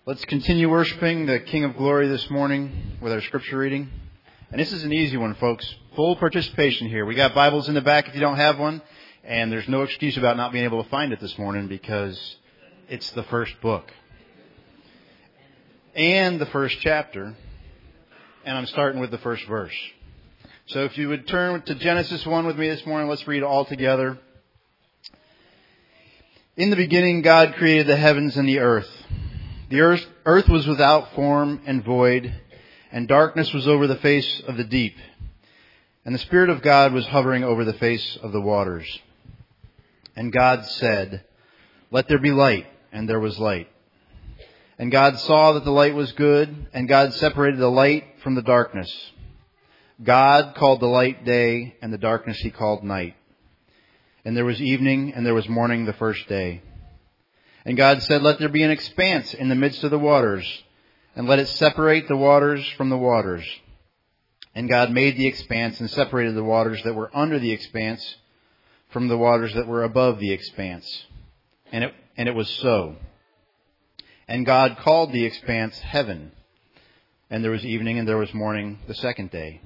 Let's continue worshiping the King of Glory this morning with our scripture reading. And this is an easy one, folks. Full participation here. We got Bibles in the back if you don't have one. And there's no excuse about not being able to find it this morning because it's the first book. And the first chapter. And I'm starting with the first verse. So if you would turn to Genesis 1 with me this morning, let's read it all together. In the beginning, God created the heavens and the earth. The earth was without form and void, and darkness was over the face of the deep. And the Spirit of God was hovering over the face of the waters. And God said, "Let there be light," and there was light. And God saw that the light was good, and God separated the light from the darkness. God called the light day, and the darkness he called night. And there was evening, and there was morning the first day. And God said, "Let there be an expanse in the midst of the waters, and let it separate the waters from the waters." And God made the expanse and separated the waters that were under the expanse from the waters that were above the expanse. And it was so. And God called the expanse heaven. And there was evening and there was morning the second day.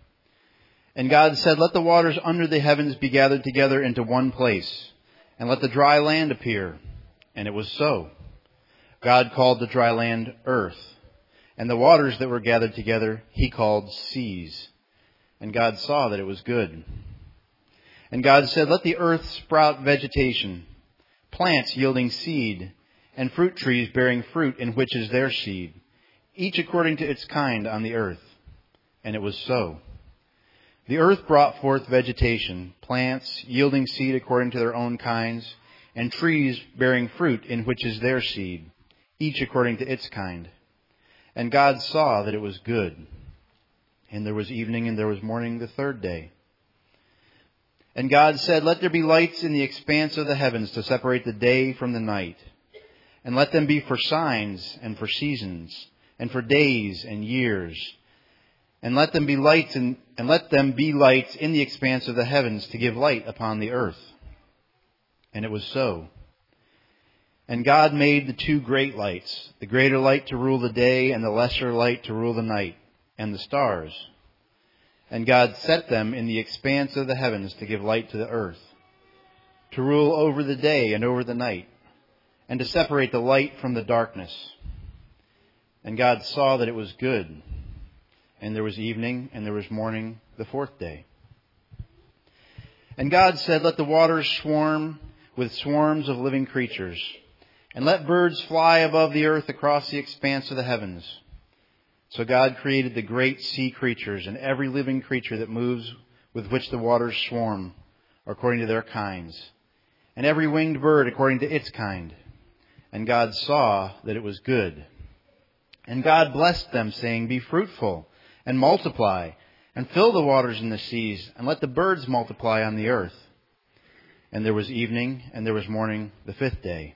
And God said, "Let the waters under the heavens be gathered together into one place, and let the dry land appear." And it was so. God called the dry land earth, and the waters that were gathered together he called seas. And God saw that it was good. And God said, "Let the earth sprout vegetation, plants yielding seed, and fruit trees bearing fruit in which is their seed, each according to its kind on the earth." And it was so. The earth brought forth vegetation, plants yielding seed according to their own kinds, and trees bearing fruit in which is their seed, each according to its kind. And God saw that it was good. And there was evening and there was morning the third day. And God said, "Let there be lights in the expanse of the heavens to separate the day from the night. And let them be for signs and for seasons and for days and years. And let them be lights in the expanse of the heavens to give light upon the earth." And it was so. And God made the two great lights, the greater light to rule the day and the lesser light to rule the night, and the stars. And God set them in the expanse of the heavens to give light to the earth, to rule over the day and over the night, and to separate the light from the darkness. And God saw that it was good. And there was evening and there was morning the fourth day. And God said, "Let the waters swarm with swarms of living creatures, and let birds fly above the earth across the expanse of the heavens." So God created the great sea creatures and every living creature that moves with which the waters swarm, according to their kinds, and every winged bird according to its kind. And God saw that it was good. And God blessed them, saying, "Be fruitful and multiply, and fill the waters in the seas, and let the birds multiply on the earth." And there was evening, and there was morning the fifth day.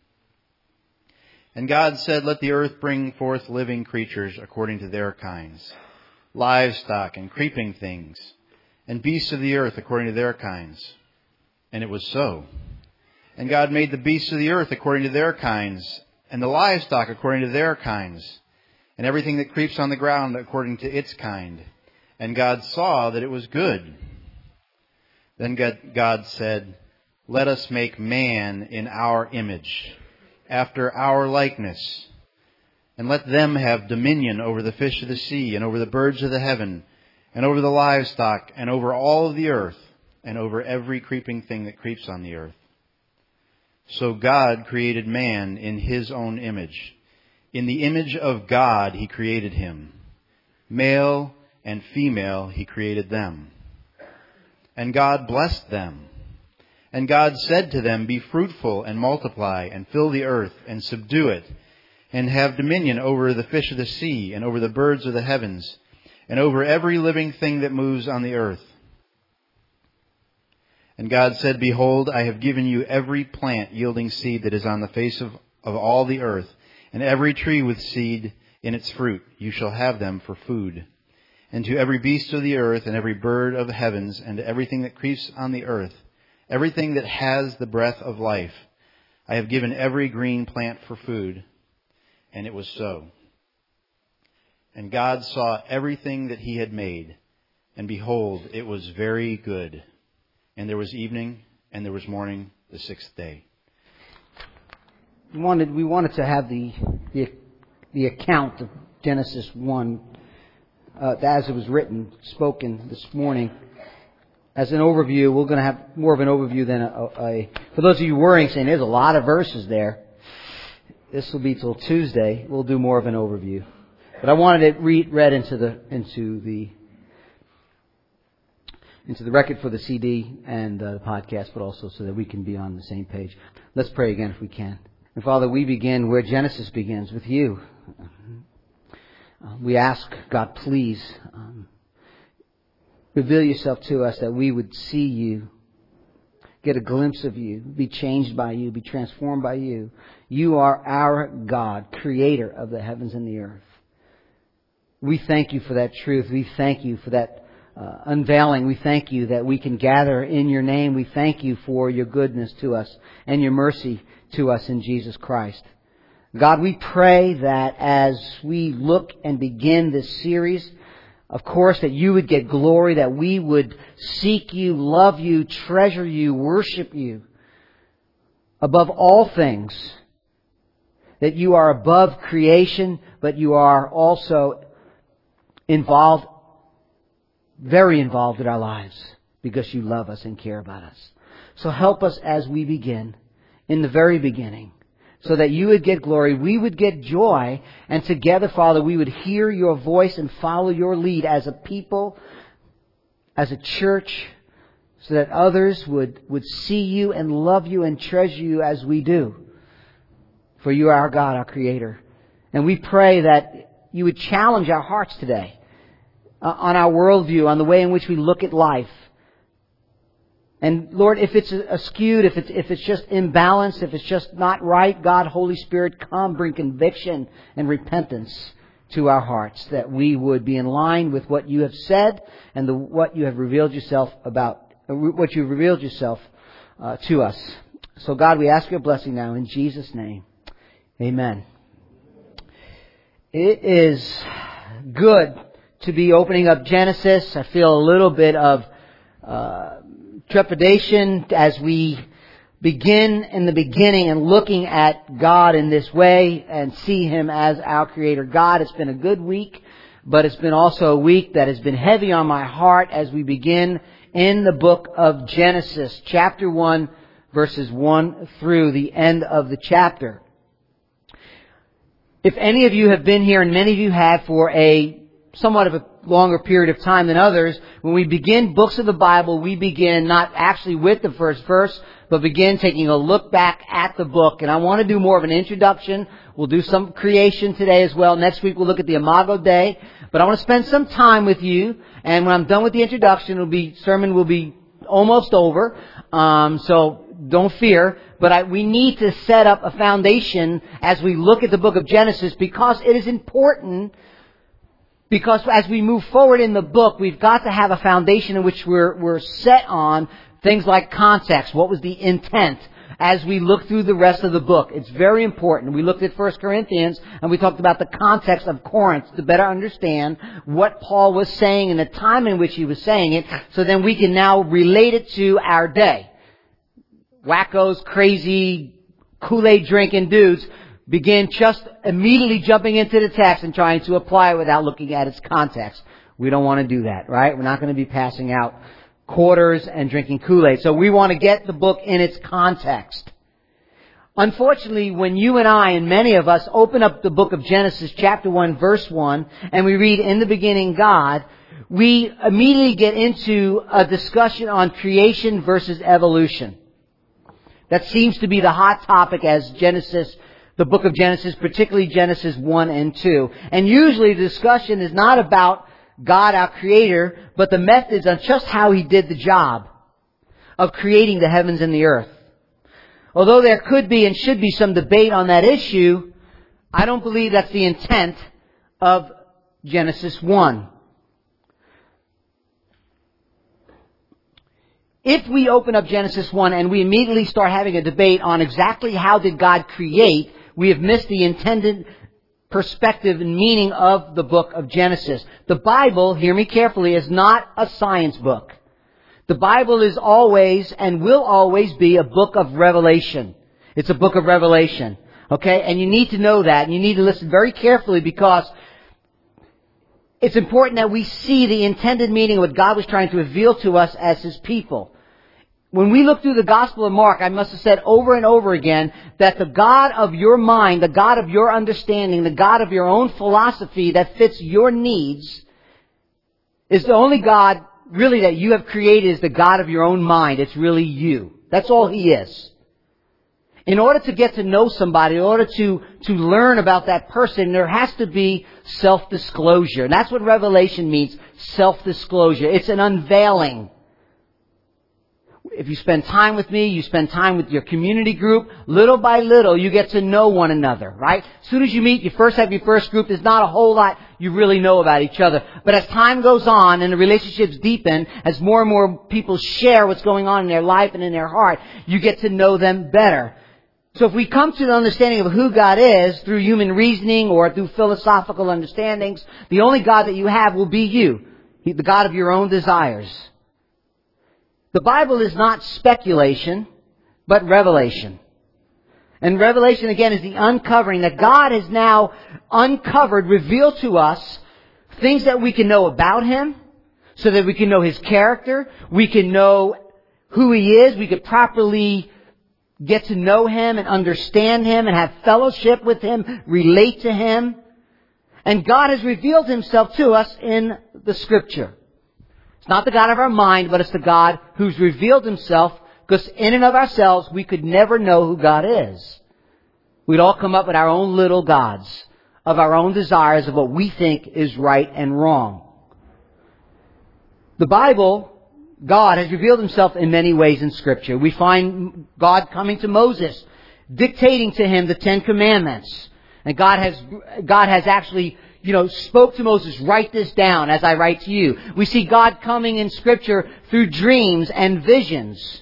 And God said, "Let the earth bring forth living creatures according to their kinds, livestock and creeping things, and beasts of the earth according to their kinds." And it was so. And God made the beasts of the earth according to their kinds, and the livestock according to their kinds, and everything that creeps on the ground according to its kind. And God saw that it was good. Then God said, "Let us make man in our image, after our likeness, and let them have dominion over the fish of the sea, and over the birds of the heaven, and over the livestock, and over all of the earth, and over every creeping thing that creeps on the earth." So God created man in his own image. In the image of God he created him. Male and female he created them. And God blessed them. And God said to them, "Be fruitful and multiply, and fill the earth, and subdue it, and have dominion over the fish of the sea, and over the birds of the heavens, and over every living thing that moves on the earth." And God said, "Behold, I have given you every plant yielding seed that is on the face of all the earth, and every tree with seed in its fruit. You shall have them for food. And to every beast of the earth, and every bird of the heavens, and to everything that creeps on the earth, everything that has the breath of life, I have given every green plant for food. And it was so. And God saw everything that He had made, and behold, it was very good. And there was evening, and there was morning, the sixth day. We wanted to have the account of Genesis 1 as it was written, spoken this morning. As an overview, we're going to have more of an overview than for those of you worrying, saying there's a lot of verses there. This will be till Tuesday. We'll do more of an overview. But I wanted it read into the record for the CD and the podcast, but also so that we can be on the same page. Let's pray again if we can. And Father, we begin where Genesis begins, with you. We ask, God, please reveal yourself to us that we would see you, get a glimpse of you, be changed by you, be transformed by you. You are our God, creator of the heavens and the earth. We thank you for that truth. We thank you for that unveiling. We thank you that we can gather in your name. We thank you for your goodness to us and your mercy to us in Jesus Christ. God, we pray that as we look and begin this series, of course, that you would get glory, that we would seek you, love you, treasure you, worship you above all things. That you are above creation, but you are also involved, very involved in our lives, because you love us and care about us. So help us as we begin, in the very beginning, so that you would get glory, we would get joy, and together, Father, we would hear your voice and follow your lead as a people, as a church, so that others would see you and love you and treasure you as we do. For you are our God, our Creator. And we pray that you would challenge our hearts today on our worldview, on the way in which we look at life. And Lord, if it's askewed, if it's just imbalanced, if it's just not right, God, Holy Spirit, come, bring conviction and repentance to our hearts, that we would be in line with what you have said and what you have revealed yourself to us. So God, we ask your blessing now in Jesus' name. Amen. It is good to be opening up Genesis. I feel a little bit of trepidation as we begin in the beginning and looking at God in this way and see Him as our Creator. God, it's been a good week, but it's been also a week that has been heavy on my heart as we begin in the book of Genesis, chapter 1, verses 1 through the end of the chapter. If any of you have been here, and many of you have for somewhat of a longer period of time than others, when we begin books of the Bible, we begin not actually with the first verse, but begin taking a look back at the book. And I want to do more of an introduction. We'll do some creation today as well. Next week we'll look at the Imago Dei. But I want to spend some time with you. And when I'm done with the introduction, sermon will be almost over. So don't fear. But we need to set up a foundation as we look at the book of Genesis, because it is important. Because as we move forward in the book, we've got to have a foundation in which we're set on things like context. What was the intent as we look through the rest of the book? It's very important. We looked at 1 Corinthians and we talked about the context of Corinth to better understand what Paul was saying and the time in which he was saying it, so then we can now relate it to our day. Wackos, crazy, Kool-Aid drinking dudes begin just immediately jumping into the text and trying to apply it without looking at its context. We don't want to do that, right? We're not going to be passing out quarters and drinking Kool-Aid. So we want to get the book in its context. Unfortunately, when you and I and many of us open up the book of Genesis chapter 1 verse 1 and we read in the beginning God, we immediately get into a discussion on creation versus evolution. That seems to be the hot topic as the book of Genesis, particularly Genesis 1 and 2. And usually the discussion is not about God, our Creator, but the methods on just how He did the job of creating the heavens and the earth. Although there could be and should be some debate on that issue, I don't believe that's the intent of Genesis 1. If we open up Genesis 1 and we immediately start having a debate on exactly how did God create, we have missed the intended perspective and meaning of the book of Genesis. The Bible, hear me carefully, is not a science book. The Bible is always and will always be a book of revelation. It's a book of revelation. Okay? And you need to know that. And you need to listen very carefully, because it's important that we see the intended meaning of what God was trying to reveal to us as His people. When we look through the Gospel of Mark, I must have said over and over again that the God of your mind, the God of your understanding, the God of your own philosophy that fits your needs is the only God really that you have created, is the God of your own mind. It's really you. That's all He is. In order to get to know somebody, in order to learn about that person, there has to be self-disclosure. And that's what revelation means, self-disclosure. It's an unveiling. If you spend time with me, you spend time with your community group, little by little you get to know one another, right? As soon as you meet, you first have your first group, there's not a whole lot you really know about each other. But as time goes on and the relationships deepen, as more and more people share what's going on in their life and in their heart, you get to know them better. So if we come to the understanding of who God is through human reasoning or through philosophical understandings, the only God that you have will be you, the God of your own desires. The Bible is not speculation, but revelation. And revelation, again, is the uncovering that God has now uncovered, revealed to us things that we can know about Him, so that we can know His character, we can know who He is, we could properly get to know Him and understand Him and have fellowship with Him, relate to Him. And God has revealed Himself to us in the Scripture. It's not the God of our mind, but it's the God who's revealed Himself, because in and of ourselves, we could never know who God is. We'd all come up with our own little gods, of our own desires, of what we think is right and wrong. The Bible, God has revealed Himself in many ways in Scripture. We find God coming to Moses, dictating to him the Ten Commandments. And God has actually spoke to Moses, write this down as I write to you. We see God coming in Scripture through dreams and visions.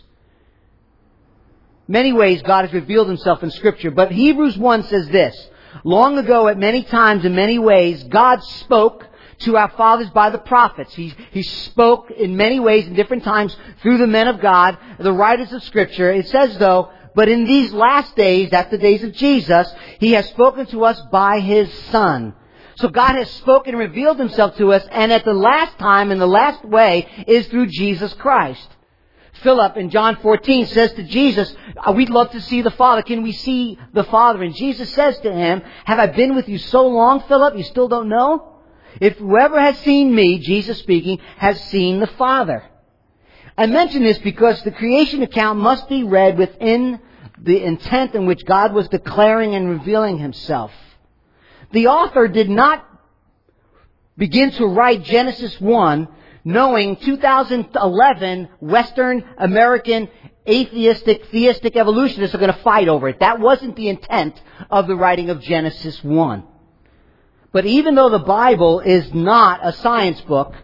Many ways God has revealed Himself in Scripture. But Hebrews 1 says this: long ago, at many times, in many ways, God spoke to our fathers by the prophets. He spoke in many ways, in different times, through the men of God, the writers of Scripture. It says, though, but in these last days, that's the days of Jesus, He has spoken to us by His Son. So God has spoken and revealed Himself to us, and at the last time, in the last way, is through Jesus Christ. Philip in John 14 says to Jesus, we'd love to see the Father. Can we see the Father? And Jesus says to him, have I been with you so long, Philip, you still don't know? If whoever has seen me, Jesus speaking, has seen the Father. I mention this because the creation account must be read within the intent in which God was declaring and revealing Himself. The author did not begin to write Genesis 1 knowing 2011 Western American theistic evolutionists are going to fight over it. That wasn't the intent of the writing of Genesis 1. But even though the Bible is not a science book,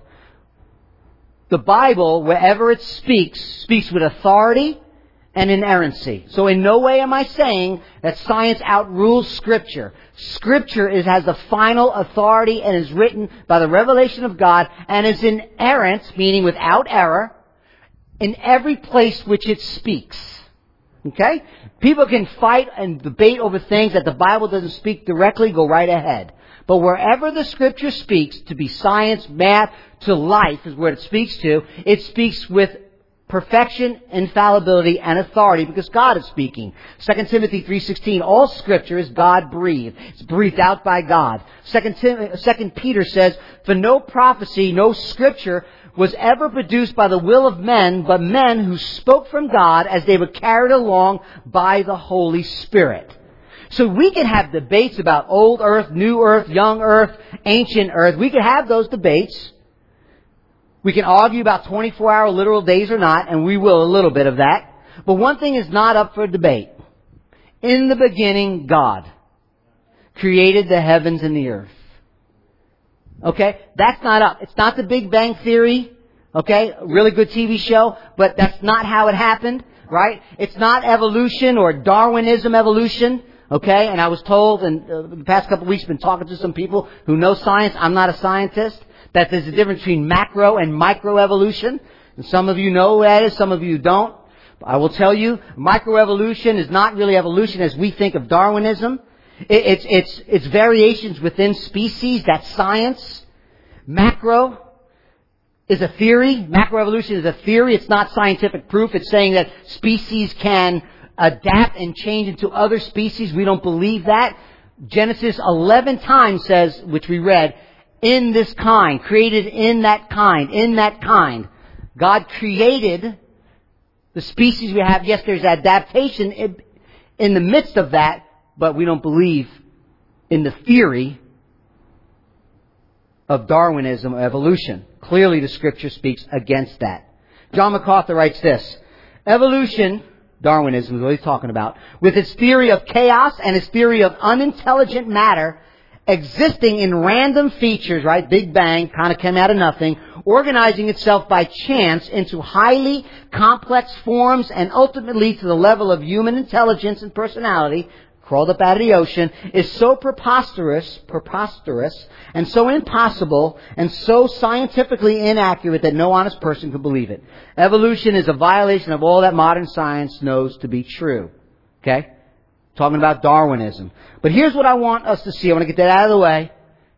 the Bible, wherever it speaks with authority and inerrancy. So in no way am I saying that science outrules Scripture. Scripture has the final authority and is written by the revelation of God and is inerrant, meaning without error, in every place which it speaks. Okay? People can fight and debate over things that the Bible doesn't speak directly, go right ahead. But wherever the Scripture speaks, to be science, math, to life is where it speaks with perfection, infallibility, and authority, because God is speaking. 2 Timothy 3:16, all Scripture is God-breathed. It's breathed out by God. 2 Peter says, for no prophecy, no Scripture was ever produced by the will of men, but men who spoke from God as they were carried along by the Holy Spirit. So we can have debates about old earth, new earth, young earth, ancient earth. We can have those debates. We can argue about 24-hour literal days or not, and we will a little bit of that. But one thing is not up for debate. In the beginning, God created the heavens and the earth. Okay? That's not up. It's not the Big Bang Theory. Okay? A really good TV show, but that's not how it happened, right? It's not evolution or Darwinism evolution. Okay? And I was told, and the past couple of weeks I've been talking to some people who know science. I'm not a scientist. That there's a difference between macro and microevolution. And some of you know what that is, some of you don't. I will tell you, microevolution is not really evolution as we think of Darwinism. It's variations within species. That's science. Macro is a theory. Macroevolution is a theory. It's not scientific proof. It's saying that species can adapt and change into other species. We don't believe that. Genesis 11 times says, which we read, in this kind, created in that kind, in that kind. God created the species we have. Yes, there's adaptation in the midst of that, but we don't believe in the theory of Darwinism or evolution. Clearly the Scripture speaks against that. John MacArthur writes this, evolution, Darwinism is what he's talking about, with its theory of chaos and its theory of unintelligent matter existing in random features, right? Big Bang, kind of came out of nothing, organizing itself by chance into highly complex forms and ultimately to the level of human intelligence and personality, crawled up out of the ocean, is so preposterous, and so impossible, and so scientifically inaccurate that no honest person could believe it. Evolution is a violation of all that modern science knows to be true. Okay? Talking about Darwinism. But here's what I want us to see. I want to get that out of the way.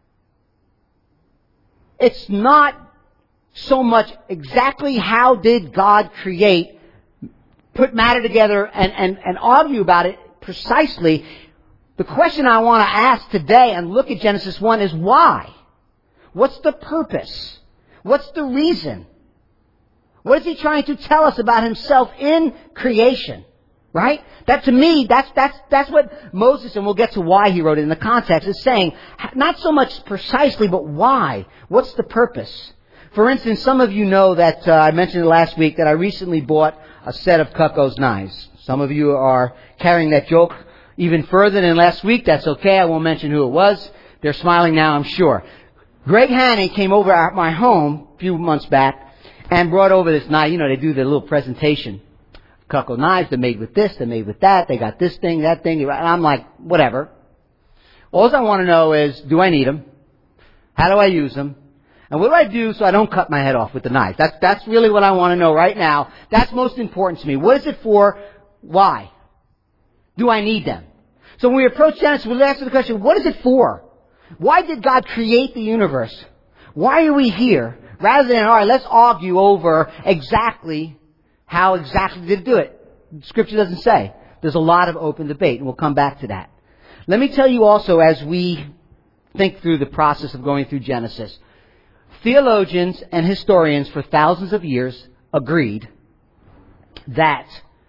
It's not so much exactly how did God create, put matter together and argue about it precisely. The question I want to ask today and look at Genesis 1 is why? What's the purpose? What's the reason? What is he trying to tell us about himself in creation? Right? That to me, that's what Moses, and we'll get to why he wrote it in the context, is saying, not so much precisely, but why? What's the purpose? For instance, some of you know that, I mentioned it last week, that I recently bought a set of Cucko's knives. Some of you are carrying that joke even further than last week. That's okay. I won't mention who it was. They're smiling now, I'm sure. Greg Haney came over at my home a few months back and brought over this knife. You know, they do their little presentation. Cucko knives, they're made with this, they're made with that, they got this thing, that thing, and I'm like, whatever. All I want to know is, do I need them? How do I use them? And what do I do so I don't cut my head off with the knife? That's really what I want to know right now. That's most important to me. What is it for? Why? Do I need them? So when we approach Genesis, we'll answer the question, what is it for? Why did God create the universe? Why are we here? Rather than, all right, let's argue over exactly how exactly did it do it? Scripture doesn't say. There's a lot of open debate, and we'll come back to that. Let me tell you also, as we think through the process of going through Genesis, theologians and historians for thousands of years agreed that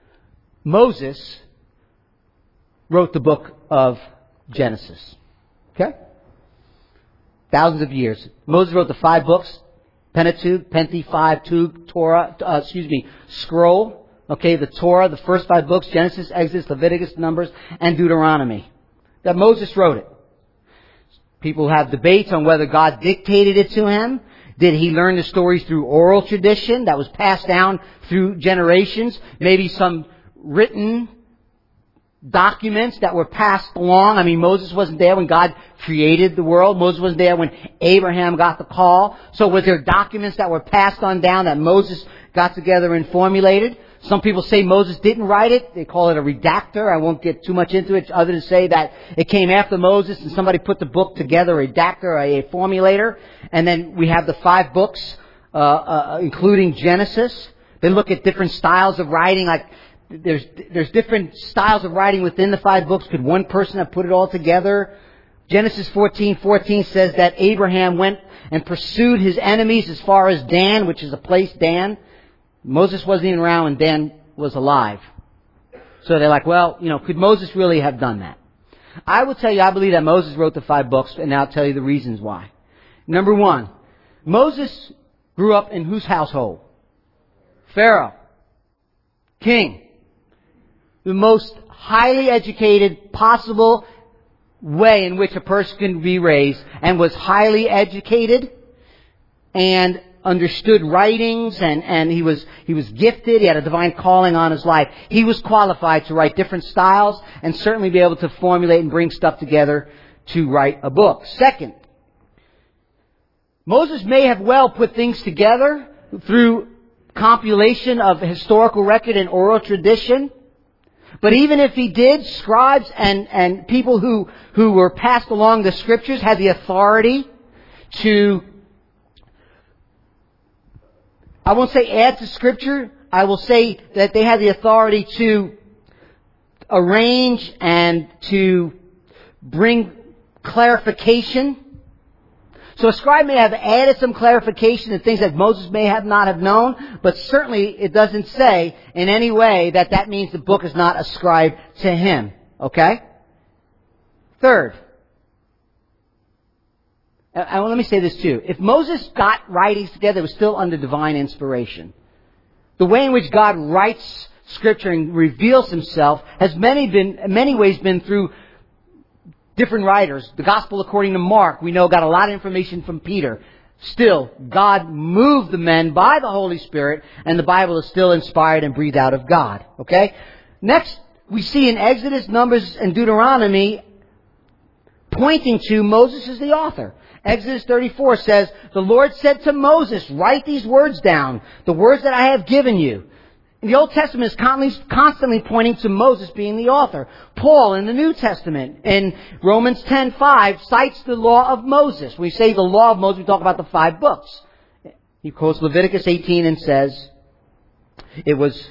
Moses wrote the book of Genesis. Okay? Thousands of years. Moses wrote the 5 books. Pentateuch, Penti, 5, Tug, Torah, Scroll. Okay, the Torah, the first 5 books, Genesis, Exodus, Leviticus, Numbers, and Deuteronomy. That Moses wrote it. People have debates on whether God dictated it to him. Did he learn the stories through oral tradition that was passed down through generations? Maybe some written documents that were passed along. I mean, Moses wasn't there when God created the world. Moses wasn't there when Abraham got the call. So was there documents that were passed on down that Moses got together and formulated? Some people say Moses didn't write it. They call it a redactor. I won't get too much into it other than say that it came after Moses and somebody put the book together, a redactor, a formulator. And then we have the 5 books, including Genesis. They look at different styles of writing, like there's different styles of writing within the 5 books. Could one person have put it all together? Genesis 14:14 says that Abraham went and pursued his enemies as far as Dan, which is a place, Dan. Moses wasn't even around when Dan was alive. So they're like, well, could Moses really have done that? I will tell you, I believe that Moses wrote the 5 books, and I'll tell you the reasons why. Number 1, Moses grew up in whose household? Pharaoh. King. The most highly educated possible way in which a person can be raised, and was highly educated and understood writings and he was gifted. He had a divine calling on his life. He was qualified to write different styles and certainly be able to formulate and bring stuff together to write a book. Second, Moses may have well put things together through compilation of historical record and oral tradition. But even if he did, scribes and people who were passed along the scriptures had the authority to, I won't say add to scripture, I will say that they had the authority to arrange and to bring clarification. So a scribe may have added some clarification and things that Moses may have not have known, but certainly it doesn't say in any way that means the book is not ascribed to him. Okay? Third, and let me say this too. If Moses got writings together, it was still under divine inspiration. The way in which God writes Scripture and reveals Himself has in many ways been through different writers. The Gospel according to Mark, we know, got a lot of information from Peter. Still, God moved the men by the Holy Spirit, and the Bible is still inspired and breathed out of God. Okay? Next, we see in Exodus, Numbers, and Deuteronomy pointing to Moses as the author. Exodus 34 says, "The Lord said to Moses, write these words down, the words that I have given you." And the Old Testament is constantly pointing to Moses being the author. Paul in the New Testament, in Romans 10:5, cites the law of Moses. When we say the law of Moses, we talk about the 5 books. He quotes Leviticus 18 and says, it was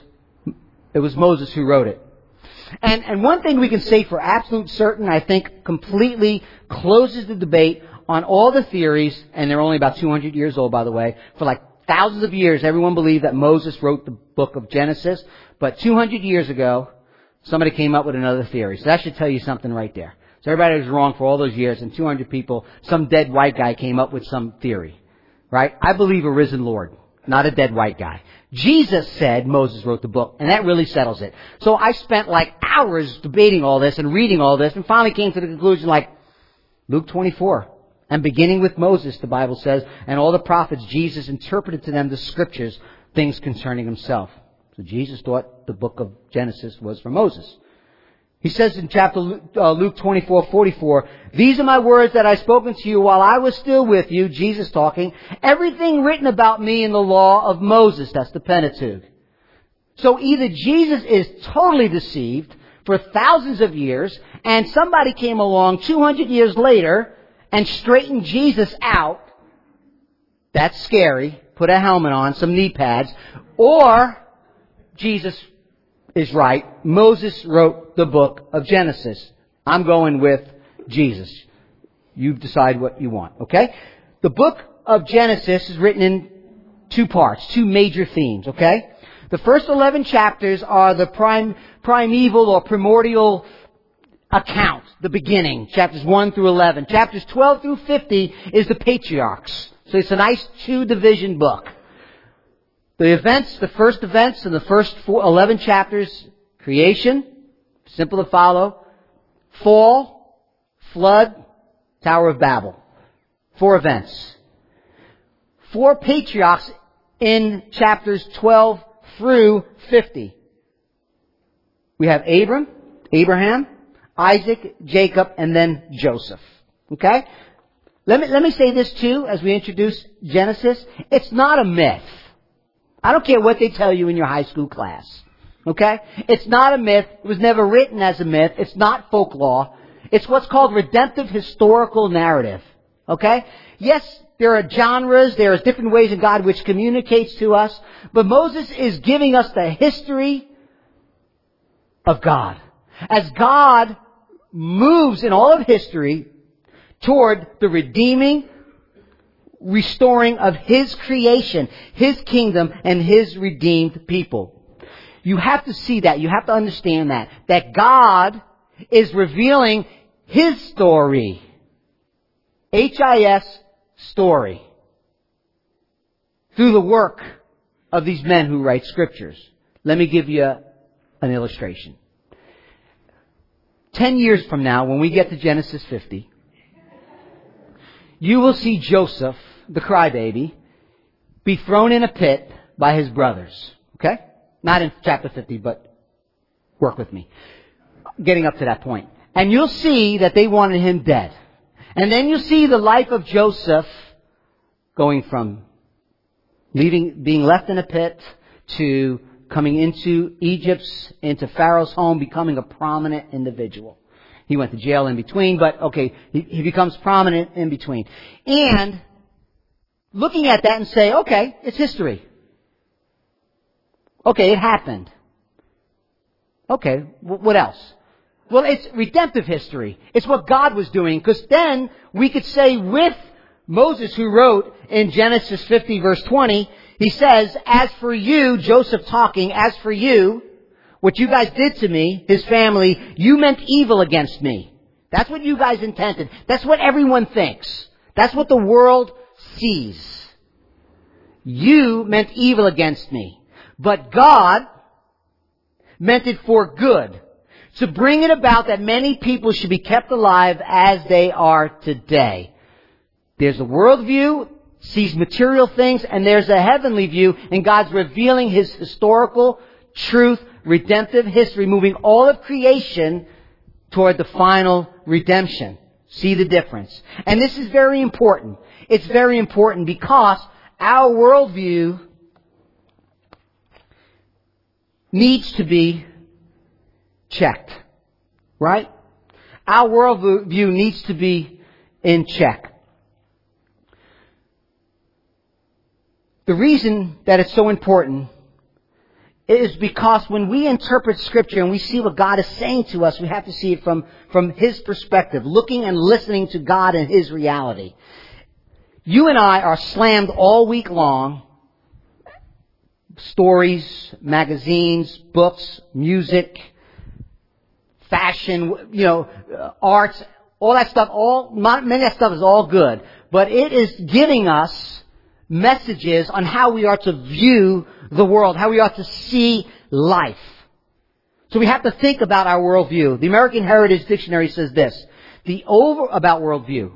Moses who wrote it. And one thing we can say for absolute certain, I think completely closes the debate on all the theories, and they're only about 200 years old, by the way. For like thousands of years, everyone believed that Moses wrote the book of Genesis. But 200 years ago, somebody came up with another theory. So that should tell you something right there. So everybody was wrong for all those years, and 200 people, some dead white guy came up with some theory. Right? I believe a risen Lord, not a dead white guy. Jesus said Moses wrote the book, and that really settles it. So I spent like hours debating all this and reading all this, and finally came to the conclusion like Luke 24. And beginning with Moses, the Bible says, and all the prophets, Jesus interpreted to them the scriptures, things concerning himself. So Jesus thought the book of Genesis was for Moses. He says in chapter Luke 24:44, "These are my words that I spoken to you while I was still with you," Jesus talking, "everything written about me in the law of Moses," that's the Pentateuch. So either Jesus is totally deceived for thousands of years, and somebody came along 200 years later and straightened Jesus out. That's scary. Put a helmet on, some knee pads. Or Jesus is right. Moses wrote the book of Genesis. I'm going with Jesus. You decide what you want, okay? The book of Genesis is written in 2 parts, 2 major themes, okay? The first 11 chapters are the primeval or primordial account, the beginning, chapters 1 through 11. Chapters 12 through 50 is the patriarchs. So it's a nice 2-division book. The events, the first events in the first 11 chapters, creation, simple to follow, fall, flood, Tower of Babel. 4 events. 4 patriarchs in chapters 12 through 50. We have Abraham, Isaac, Jacob, and then Joseph. Okay? Let me say this too, as we introduce Genesis. It's not a myth. I don't care what they tell you in your high school class. Okay? It's not a myth. It was never written as a myth. It's not folklore. It's what's called redemptive historical narrative. Okay? Yes, there are genres, there are different ways in God which communicates to us, but Moses is giving us the history of God. As God moves in all of history toward the redeeming, restoring of His creation, His kingdom, and His redeemed people. You have to see that. You have to understand that God is revealing His story. H-I-S, story. Through the work of these men who write scriptures. Let me give you an illustration. 10 years from now, when we get to Genesis 50, you will see Joseph, the crybaby, be thrown in a pit by his brothers. Okay? Not in chapter 50, but work with me. Getting up to that point. And you'll see that they wanted him dead. And then you'll see the life of Joseph going from being left in a pit to coming into Egypt's, into Pharaoh's home, becoming a prominent individual. He went to jail in between, but okay, he becomes prominent in between. And looking at that and say, okay, it's history. Okay, it happened. Okay, what else? Well, it's redemptive history. It's what God was doing, because then we could say with Moses, who wrote in Genesis 50 verse 20, he says, as for you, Joseph talking, as for you, what you guys did to me, his family, you meant evil against me. That's what you guys intended. That's what everyone thinks. That's what the world sees. You meant evil against me. But God meant it for good, to bring it about that many people should be kept alive as they are today. There's a worldview, sees material things, and there's a heavenly view, and God's revealing His historical truth, redemptive history, moving all of creation toward the final redemption. See the difference. And this is very important. It's very important because our worldview needs to be checked. Right? Our worldview needs to be in check. The reason that it's so important is because when we interpret Scripture and we see what God is saying to us, we have to see it from His perspective, looking and listening to God and His reality. You and I are slammed all week long. Stories, magazines, books, music, fashion, arts, all that stuff, many of that stuff is all good. But it is giving us messages on how we are to view the world, how we are to see life. So we have to think about our worldview. The American Heritage Dictionary says this, about worldview.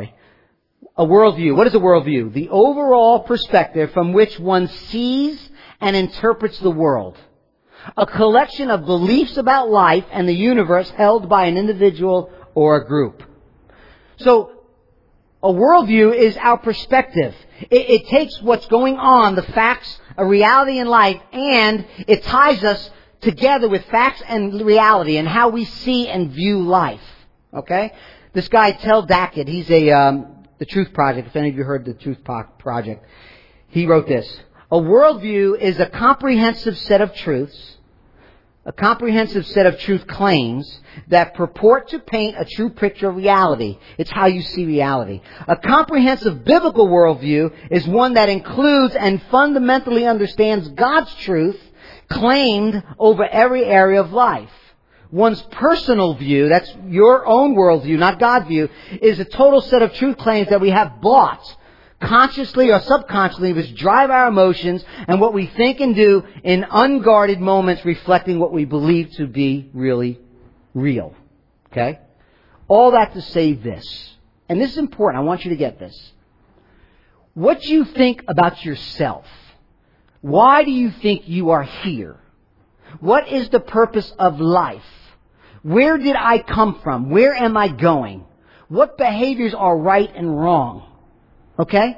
A worldview. What is a worldview? The overall perspective from which one sees and interprets the world. A collection of beliefs about life and the universe held by an individual or a group. So, a worldview is our perspective. It takes what's going on, the facts, a reality in life, and it ties us together with facts and reality and how we see and view life. Okay? This guy, Tel Dackett, he's the Truth Project. If any of you heard the Truth Project, he wrote this. A worldview is a comprehensive set of truths, a comprehensive set of truth claims that purport to paint a true picture of reality. It's how you see reality. A comprehensive biblical worldview is one that includes and fundamentally understands God's truth claimed over every area of life. One's personal view, that's your own worldview, not God's view, is a total set of truth claims that we have bought, consciously or subconsciously, which drive our emotions and what we think and do in unguarded moments reflecting what we believe to be really real. Okay? All that to say this. And this is important. I want you to get this. What do you think about yourself? Why do you think you are here? What is the purpose of life? Where did I come from? Where am I going? What behaviors are right and wrong? Okay?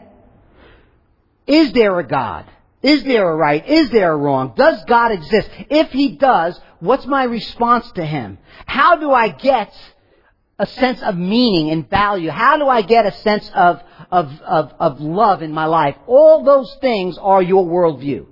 Is there a God? Is there a right? Is there a wrong? Does God exist? If He does, what's my response to Him? How do I get a sense of meaning and value? How do I get a sense of love in my life? All those things are your worldview.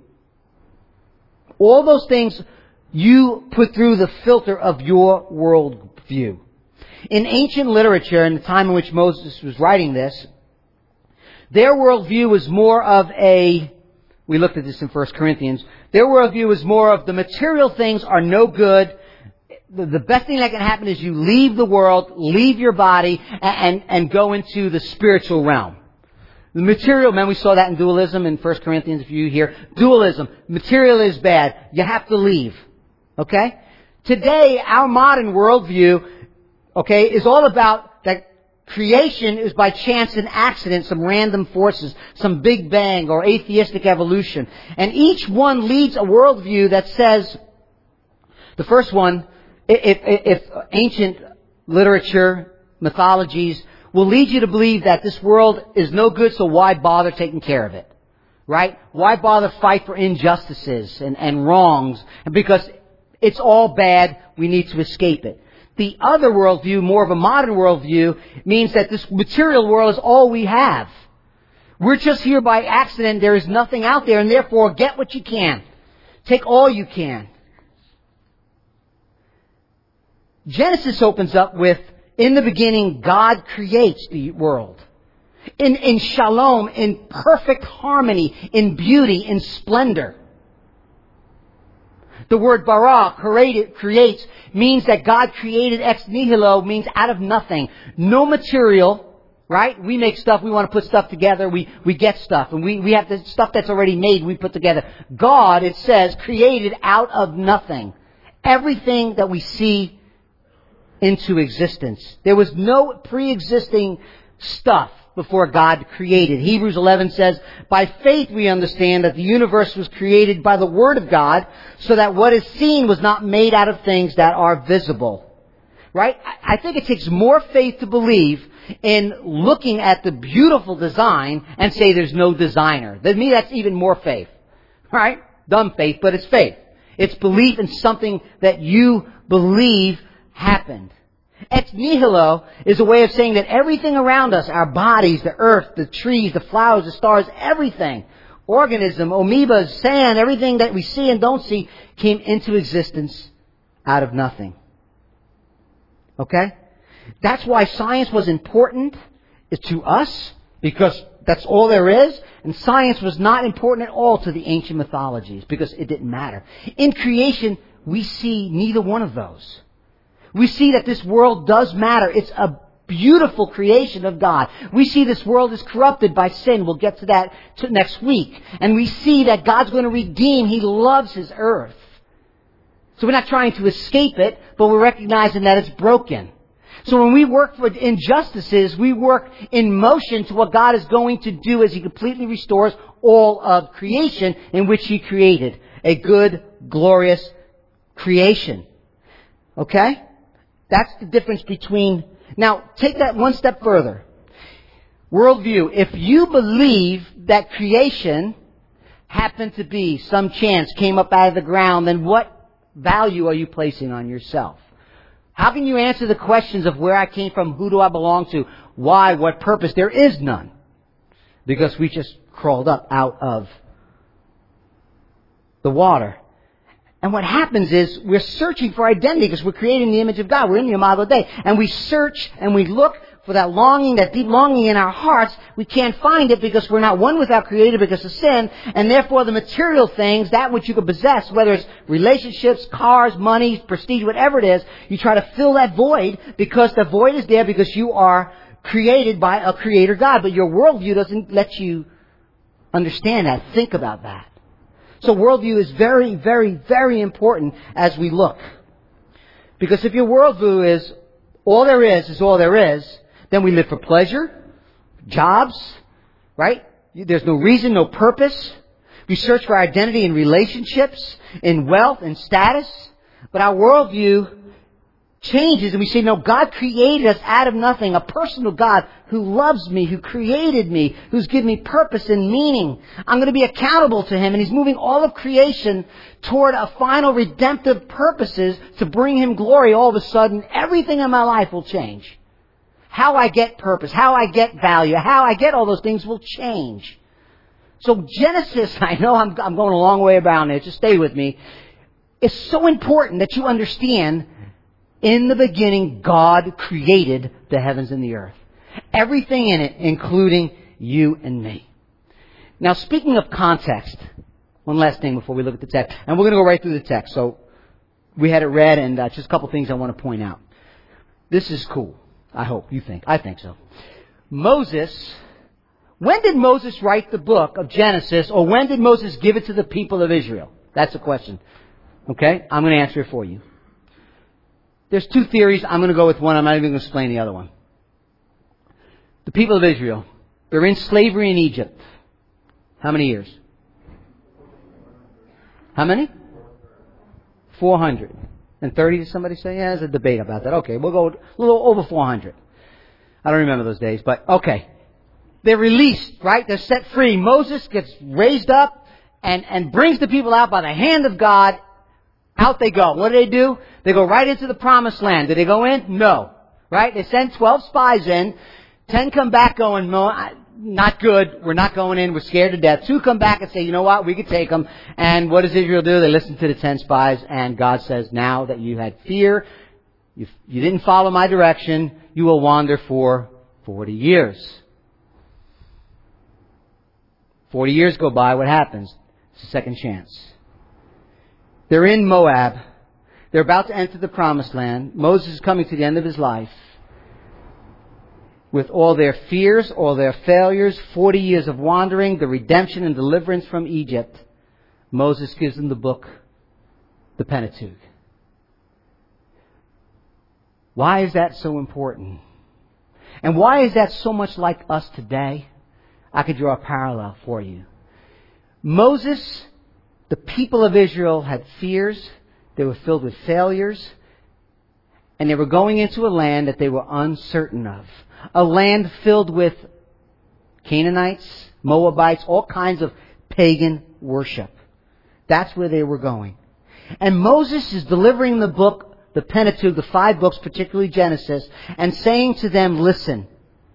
All those things you put through the filter of your worldview. In ancient literature, in the time in which Moses was writing this, their worldview was more of we looked at this in 1 Corinthians, their worldview was more of the material things are no good. The best thing that can happen is you leave the world, leave your body, and go into the spiritual realm. The material, man, we saw that in dualism in 1 Corinthians, if you hear. Dualism. Material is bad. You have to leave. Okay? Today, our modern worldview, okay, is all about that Creation is by chance and accident, some random forces, some Big Bang or atheistic evolution. And each one leads a worldview that says, the first one, if ancient literature, mythologies, will lead you to believe that this world is no good, so why bother taking care of it? Right? Why bother fight for injustices and wrongs? Because it's all bad, we need to escape it. The other worldview, more of a modern worldview, means that this material world is all we have. We're just here by accident. There is nothing out there, and therefore get what you can. Take all you can. Genesis opens up with, in the beginning, God creates the world. In shalom, in perfect harmony, in beauty, in splendor. The word bara, creates, means that God created ex nihilo, means out of nothing. No material, right? We make stuff, we want to put stuff together, we get stuff. And we have the stuff that's already made, we put together. God, it says, created out of nothing. Everything that we see into existence. There was no pre-existing stuff before God created. Hebrews 11 says, by faith we understand that the universe was created by the Word of God, so that what is seen was not made out of things that are visible. Right? I think it takes more faith to believe in looking at the beautiful design and say there's no designer. To me, that's even more faith. Right? Dumb faith, but it's faith. It's belief in something that you believe happened. Ex nihilo is a way of saying that everything around us, our bodies, the earth, the trees, the flowers, the stars, everything, organism, amoebas, sand, everything that we see and don't see came into existence out of nothing. Okay? That's why science was important to us, because that's all there is. And science was not important at all to the ancient mythologies, because it didn't matter. In creation, we see neither one of those. We see that this world does matter. It's a beautiful creation of God. We see this world is corrupted by sin. We'll get to that next week. And we see that God's going to redeem. He loves His earth. So we're not trying to escape it, but we're recognizing that it's broken. So when we work for injustices, we work in motion to what God is going to do as He completely restores all of creation in which He created. A good, glorious creation. Okay? That's the difference between... Now, take that one step further. Worldview. If you believe that creation happened to be, some chance, came up out of the ground, then what value are you placing on yourself? How can you answer the questions of where I came from, who do I belong to, why, what purpose? There is none. Because we just crawled up out of the water. And what happens is we're searching for identity because we're creating the image of God. We're in the Imago Dei. And we search and we look for that longing, that deep longing in our hearts. We can't find it because we're not one with our Creator because of sin. And therefore the material things, that which you can possess, whether it's relationships, cars, money, prestige, whatever it is, you try to fill that void because the void is there because you are created by a Creator God. But your worldview doesn't let you understand that, think about that. So worldview is very, very, very important as we look. Because if your worldview is all there is all there is, then we live for pleasure, jobs, right? There's no reason, no purpose. We search for identity in relationships, in wealth, in status. But our worldview changes and we say, no, God created us out of nothing. A personal God who loves me, who created me, who's given me purpose and meaning. I'm going to be accountable to Him, and He's moving all of creation toward a final redemptive purposes to bring Him glory. All of a sudden, everything in my life will change. How I get purpose, how I get value, how I get all those things will change. So Genesis, I know I'm going a long way around it, just stay with me. It's so important that you understand, in the beginning, God created the heavens and the earth. Everything in it, including you and me. Now, speaking of context, one last thing before we look at the text. And we're going to go right through the text. So, we had it read, and just a couple things I want to point out. This is cool. I hope you think. I think so. Moses, when did Moses write the book of Genesis, or when did Moses give it to the people of Israel? That's the question. Okay? I'm going to answer it for you. There's two theories. I'm going to go with one. I'm not even going to explain the other one. The people of Israel, they're in slavery in Egypt. How many years? How many? 430, did somebody say? Yeah, there's a debate about that. Okay, we'll go a little over 400. I don't remember those days, but okay. They're released, right? They're set free. Moses gets raised up and brings the people out by the hand of God. Out they go. What do? They go right into the promised land. Did they go in? No. Right? They send 12 spies in. 10 come back going, no, not good. We're not going in. We're scared to death. 2 come back and say, you know what? We could take them. And what does Israel do? They listen to the 10 spies. And God says, now that you had fear, you didn't follow my direction, you will wander for 40 years. 40 years go by. What happens? It's a second chance. They're in Moab. They're about to enter the promised land. Moses is coming to the end of his life. With all their fears, all their failures, 40 years of wandering, the redemption and deliverance from Egypt, Moses gives them the book, the Pentateuch. Why is that so important? And why is that so much like us today? I could draw a parallel for you. Moses, the people of Israel had fears. They were filled with failures. And they were going into a land that they were uncertain of. A land filled with Canaanites, Moabites, all kinds of pagan worship. That's where they were going. And Moses is delivering the book, the Pentateuch, the 5 books, particularly Genesis, and saying to them, listen,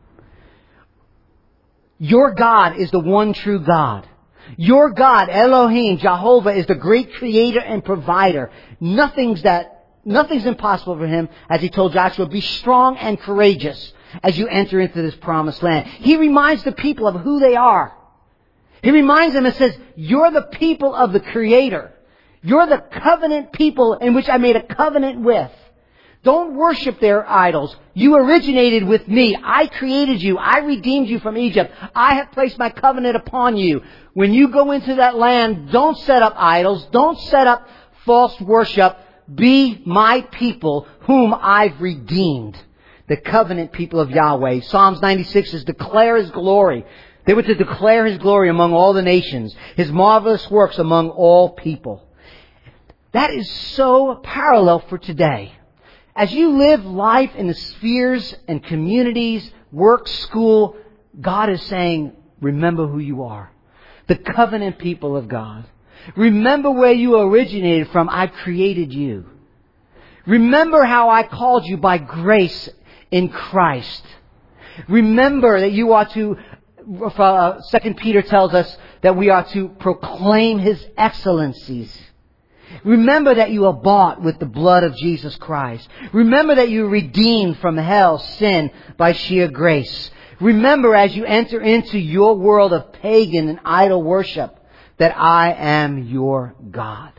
your God is the one true God. Your God, Elohim, Jehovah, is the great creator and provider. Nothing's impossible for him, as he told Joshua, be strong and courageous as you enter into this promised land. He reminds the people of who they are. He reminds them and says, you're the people of the Creator. You're the covenant people in which I made a covenant with. Don't worship their idols. You originated with me. I created you. I redeemed you from Egypt. I have placed my covenant upon you. When you go into that land, don't set up idols. Don't set up false worship. Be my people whom I've redeemed. The covenant people of Yahweh. Psalms 96 is declare His glory. They were to declare His glory among all the nations. His marvelous works among all people. That is so parallel for today. As you live life in the spheres and communities, work, school, God is saying, remember who you are. The covenant people of God. Remember where you originated from. I've created you. Remember how I called you by grace in Christ. Remember that you are to, 2 Peter tells us that we are to proclaim His excellencies. Remember that you are bought with the blood of Jesus Christ. Remember that you are redeemed from hell, sin, by sheer grace. Remember as you enter into your world of pagan and idol worship that I am your God.